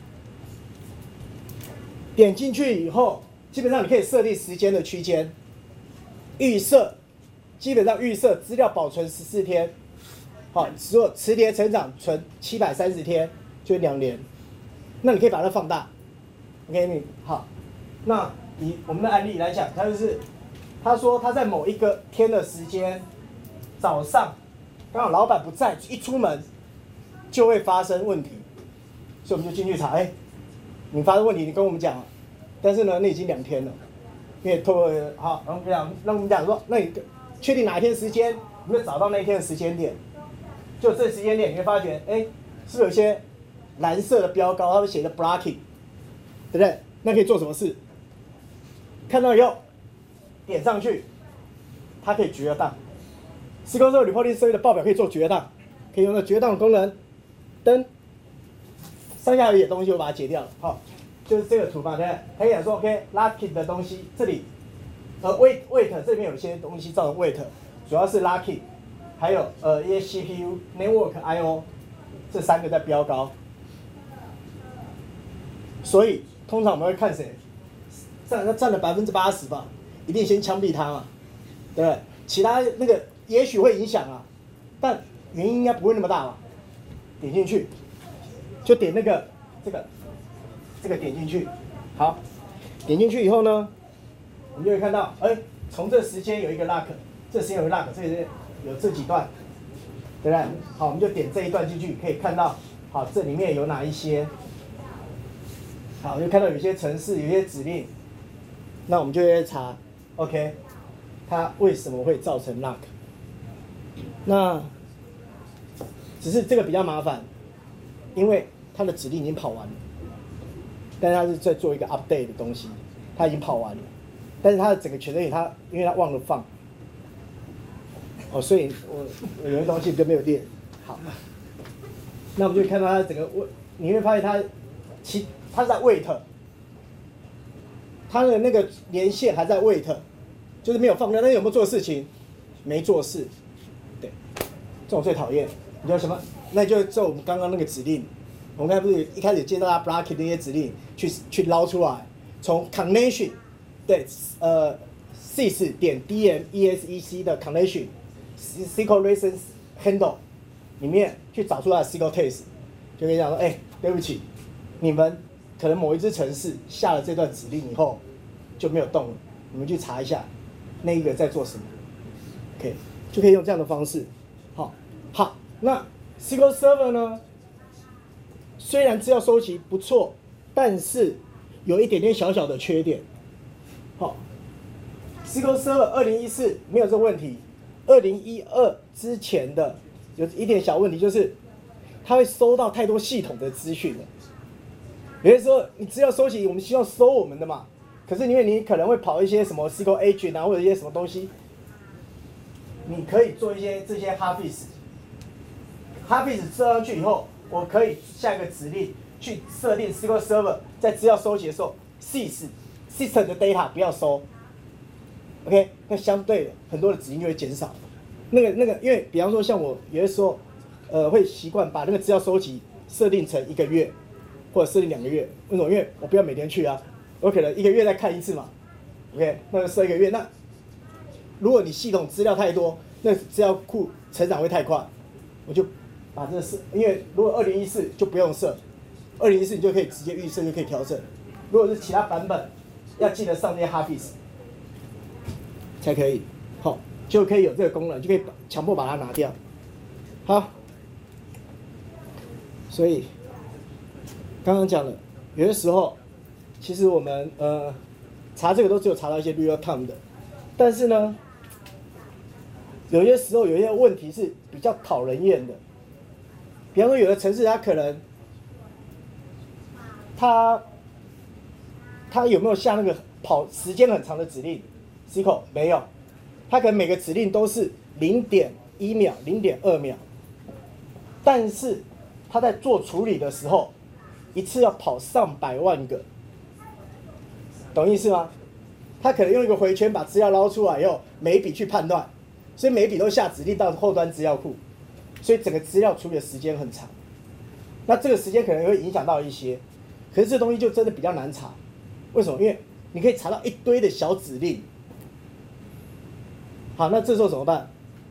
点进去以后，基本上你可以设定时间的区间，预设，基本上预设资料保存14天，好，所有磁碟成长存730天，就2年。那你可以把它放大 ，OK， 你好。那以我们的案例来讲，它就是他说他在某一个天的时间，早上刚好老板不在，一出门就会发生问题，所以我们就进去查，你发生问题，你跟我们讲，但是呢，那已经2天了，因为透过好，然后我们讲说，那你确定哪一天时间，我们就找到那一天的时间点，就这时间点，你会发觉，是不是有一些蓝色的标高，他们写的 blocking， 对不对？那可以做什么事？看到以后，点上去，它可以绝档。SQL Server Reporting Service 的报表可以做绝档，可以用到绝档功能，灯。上下有一点东西我把它截掉了，好，就是这个图嘛，对不对？可以讲说 OK，lucky 的东西这里，wait 这边有些东西造成 wait， 主要是 lucky， 还有一些 CPU、network、I/O 这3个在飙高，所以通常我们会看谁，占了80%吧，一定先枪毙他嘛，对不对？其他那个也许会影响啊，但原因应该不会那么大吧？点进去。就点那个这个点进去，好，点进去以后呢，我们就会看到，从这时间有一个 lock， 这时间有一个 lock， 这里有这几段，对不对？好，我们就点这一段进去，可以看到，好，这里面有哪一些，好，就看到有些程式，有些指令，那我们就会查 ，OK， 它为什么会造成 lock？ 那只是这个比较麻烦。因为它的指令已经跑完了，但是它是在做一个 update 的东西，它已经跑完了，但是它的整个权限因为它忘了放，所以我有些东西就没有练好。那我们就看到它整个你会发现它在 wait， 它的那个连线还在 wait， 就是没有放掉，但是有没有做事情？没做事，对，这种最讨厌。你叫什么？那就照我们刚刚那个指令，我们刚才不是一开始介绍它 blocking 那些指令，去捞出来，从 connection， 对，sys 点 dm exec 的 connection SQL reference handle 里面去找出它的 SQL test， 就可以讲说，对不起，你们可能某一支程式下了这段指令以后就没有动了，你们去查一下那一个在做什么 ，OK， 就可以用这样的方式，好，那 SQL Server 呢，虽然资料收集不错，但是有一点点小小的缺点。好 ，SQL Server 2014没有这个问题，2012之前的有一点小问题，就是它会收到太多系统的资讯了。有些时候你资料收集，我们希望收我们的嘛，可是因为你可能会跑一些什么 SQL agent 啊，或者一些什么东西，你可以做一些这些 Hafiz 设上去以后，我可以下一个指令去设定 SQL Server 在资料收集的时候 ，system 的 data 不要收。OK， 那相对的很多的指令就会减少。那个，因为比方说像我有的时候，会习惯把那个资料收集设定成1个月，或者设定2个月。为什么？因为我不要每天去啊，我可能1个月再看一次嘛。OK， 那就设1个月。那如果你系统资料太多，那资料库成长会太快，我就把这个设，因为如果2014就不用设，2014你就可以直接预设就可以调整。如果是其他版本，要记得上这些 Hafiz 才可以，好，就可以有这个功能，就可以强迫把它拿掉。好，所以刚刚讲了，有些时候其实我们查这个都只有查到一些 real time 的，但是呢，有些时候有一些问题是比较讨人厌的，比方说有的程式它可能它有没有下那个跑时间很长的指令 ？SQL 没有，它可能每个指令都是0.1秒、0.2秒，但是它在做处理的时候，一次要跑上百万个，懂意思吗？它可能用一个回圈把资料捞出来以后，每一笔去判断，所以每一笔都下指令到后端资料库，所以整个资料处理的时间很长。那这个时间可能会影响到一些，可是这东西就真的比较难查。为什么？因为你可以查到一堆的小指令。好，那这时候怎么办？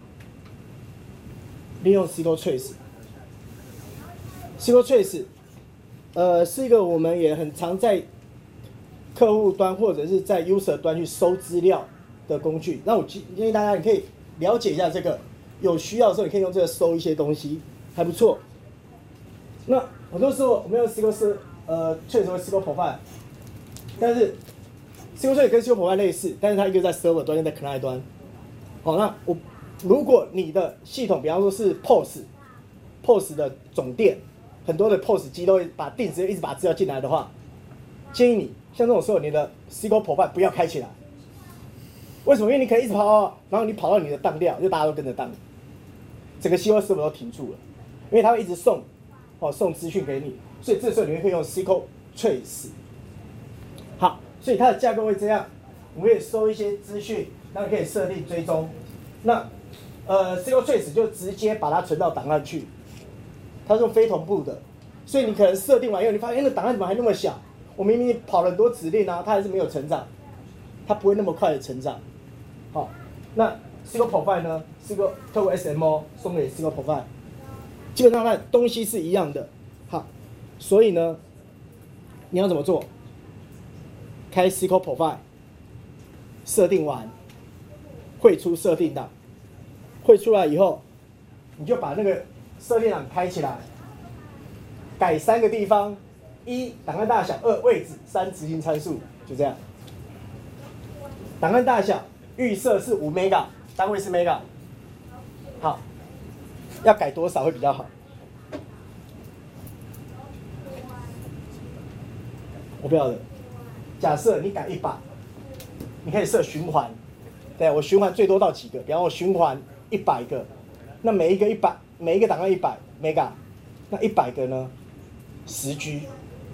利用 SQL Trace。SQL Trace， 是一个我们也很常在客户端或者是在 user 端去收资料的工具。那我建议大家，你可以了解一下这个，有需要的时候你可以用这个收一些东西，还不错。那很多时候我们用 SQL Trace 和 SQL Profile。但是 SQL Trace 跟 SQL Profile 类似，但是它一个在 server 端，一个在 client 端。好，那如果你的系统，比方说是 POS 的总店，很多的 POS 机都会定时一直把资料进来的话，建议你像这种时候，你的 SQL Profile 不要开起来。为什么？因为你可能一直跑，然后你跑到你的当掉，就大家都跟着当，整个 SQL Server 都停住了，因为它会一直送资讯给你，所以这时候你可以用 SQL Trace。好，所以它的架构会这样，我们可以收一些资讯，那可以设定追踪。那SQL Trace 就直接把它存到档案去，它是用非同步的，所以你可能设定完以后，你发现那个档案怎么还那么小？我明明跑了很多指令啊，它还是没有成长，它不会那么快的成长。好，那 SQL Profile 呢 ？SQL 透过 SMO 送给 SQL Profile， 基本上它的东西是一样的。好，所以呢，你要怎么做？开 SQL Profile， 设定完，汇出设定档，汇出来以后，你就把那个设定档开起来，改3个地方：1档案大小，2位置，3执行参数，就这样。档案大小预设是5 mega， 单位是 mega。好，要改多少会比较好？我不要的。假设你改100，你可以设循环，对，我循环最多到几个？比方我循环100个，那每一个档案100 mega， 那100个呢？10G，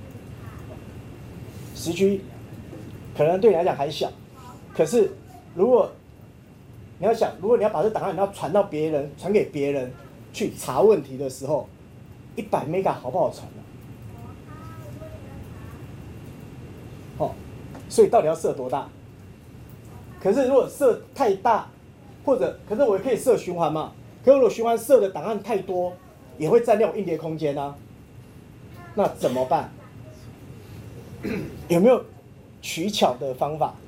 10G 可能对你来讲还小，可是如果你要想，如果你要把这档案你要传给别人去查问题的时候，100 mega 好不好传呢？所以到底要设多大？可是如果设太大，可是我也可以设循环嘛。可是如果循环设的档案太多，也会占掉我硬碟空间啊。那怎么办？有没有取巧的方法？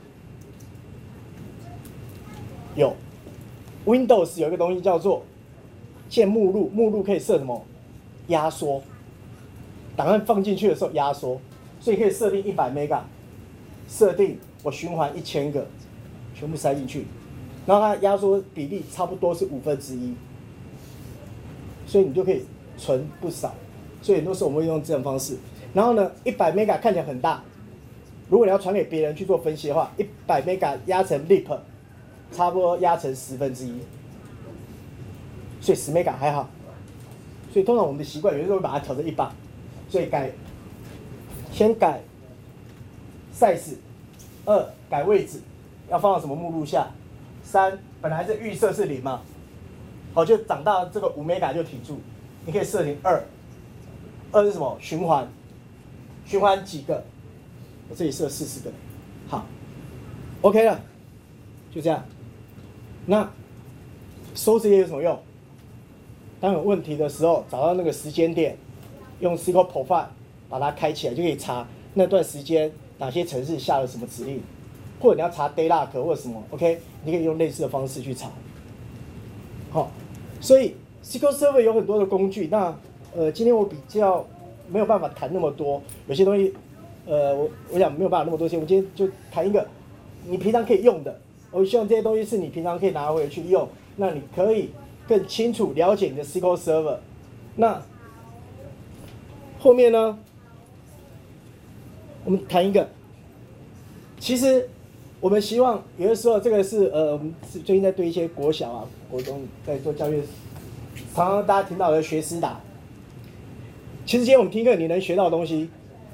有 ，Windows 有一个东西叫做建目录，目录可以设什么？压缩。档案放进去的时候压缩，所以可以设定100 mega。设定我循环1000个，全部塞进去，然后它压缩比例差不多是1/5，所以你就可以存不少。所以很多时候我们会用这种方式。然后呢，100 mega 看起来很大，如果你要传给别人去做分析的话，100 mega 压成 lib， 差不多压成1/10，所以10 mega 还好。所以通常我们的习惯有些时候会把它调成100，所以改先改 size， 2改位置，要放到什么目录下，3本来这预设是0嘛，好就长到这个5 mega 就停住，你可以设成2是什么？循环几个？我这里设40个，好 ，OK 了，就这样。那收这些有什么用？当有问题的时候，找到那个时间点，用 SQL Profile 把它开起来，就可以查那段时间哪些程式下了什么指令，或者你要查 Daylock 或者什么 ，OK， 你可以用类似的方式去查。好，所以 SQL Server 有很多的工具，那今天我比较没有办法谈那么多，有些东西我想没有办法那么多些，我今天就谈一个你平常可以用的。我希望这些东西是你平常可以拿回去用，那你可以更清楚了解你的 SQL Server。那后面呢，我们谈一个，其实我们希望有的时候这个是我们最近在对一些国小啊、国中在做教育，常常大家听到的学思达。其实今天我们听课，你能学到的东西，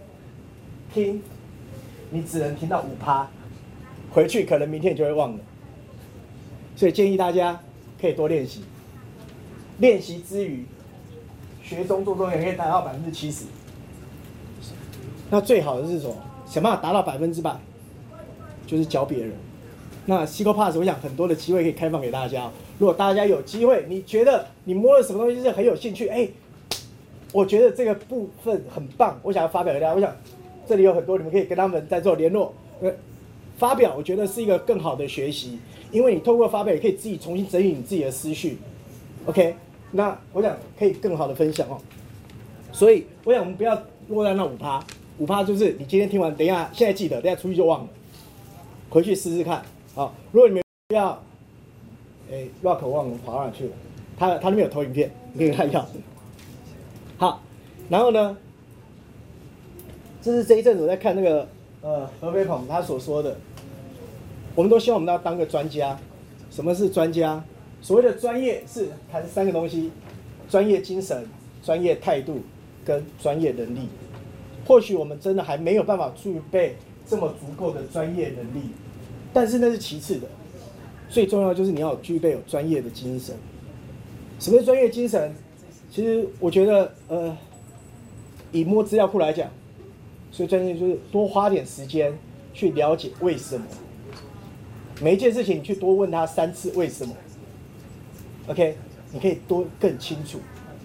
你只能听到5%。回去可能明天你就会忘了，所以建议大家可以多练习。练习之余，学中做中也可以达到70%。那最好的是什么？想办法达到100%，就是教别人。那 SQL Pass 我想很多的机会可以开放给大家。如果大家有机会，你觉得你摸了什么东西是很有兴趣，我觉得这个部分很棒，我想要发表给大家。我想这里有很多你们可以跟他们在做联络。发表我觉得是一个更好的学习，因为你透过发表也可以自己重新整理你自己的思绪 ，OK？ 那我想可以更好的分享哦。所以我想我们不要落在那5%就是你今天听完，等一下现在记得，等一下出去就忘了，回去试试看。好，如果你们要，Rock 忘了跑哪去了？他那边有投影片，你可以跟他要。好，然后呢，这是这一阵子我在看那个。何飞鹏他所说的，我们都希望我们要当个专家。什么是专家？所谓的专业是谈3个东西：专业精神、专业态度跟专业能力。或许我们真的还没有办法具备这么足够的专业能力，但是那是其次的，最重要的就是你要具备有专业的精神。什么是专业精神？其实我觉得，以摸资料库来讲。所以专业就是多花点时间去了解为什么，每一件事情你去多问他3次为什么 ，OK， 你可以更清楚。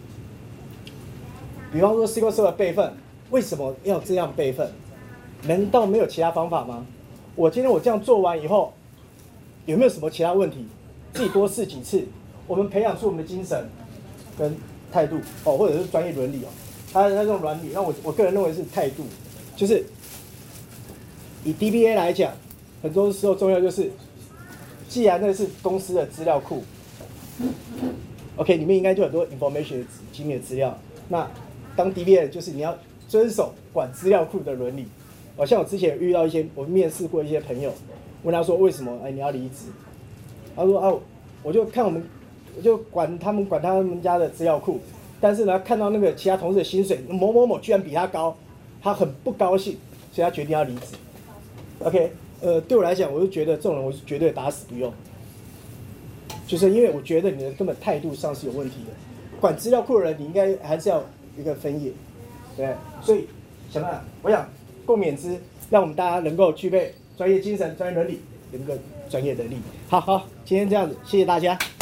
比方说 SQL Server 备份，为什么要这样备份？难道没有其他方法吗？我今天这样做完以后，有没有什么其他问题？自己多试几次，我们培养出我们的精神跟态度或者是专业伦理他这种伦理，那我个人认为是态度。就是以 DBA 来讲，很多时候重要就是，既然那是公司的资料库 ，OK， 里面应该就很多 information 机密的资料。那当 DBA 就是你要遵守管资料库的伦理。像我之前遇到我面试过一些朋友，问他说为什么你要离职？他说我就管他们家的资料库，但是呢看到那个其他同事的薪水某某某居然比他高。他很不高兴，所以他决定要离职。OK， 对我来讲，我就觉得这种人我是绝对打死不用，就是因为我觉得你的根本态度上是有问题的。管资料库的人，你应该还是要一个分野，对。所以我想共勉之，让我们大家能够具备专业精神、专业伦理，有一个专业能力。好，今天这样子，谢谢大家。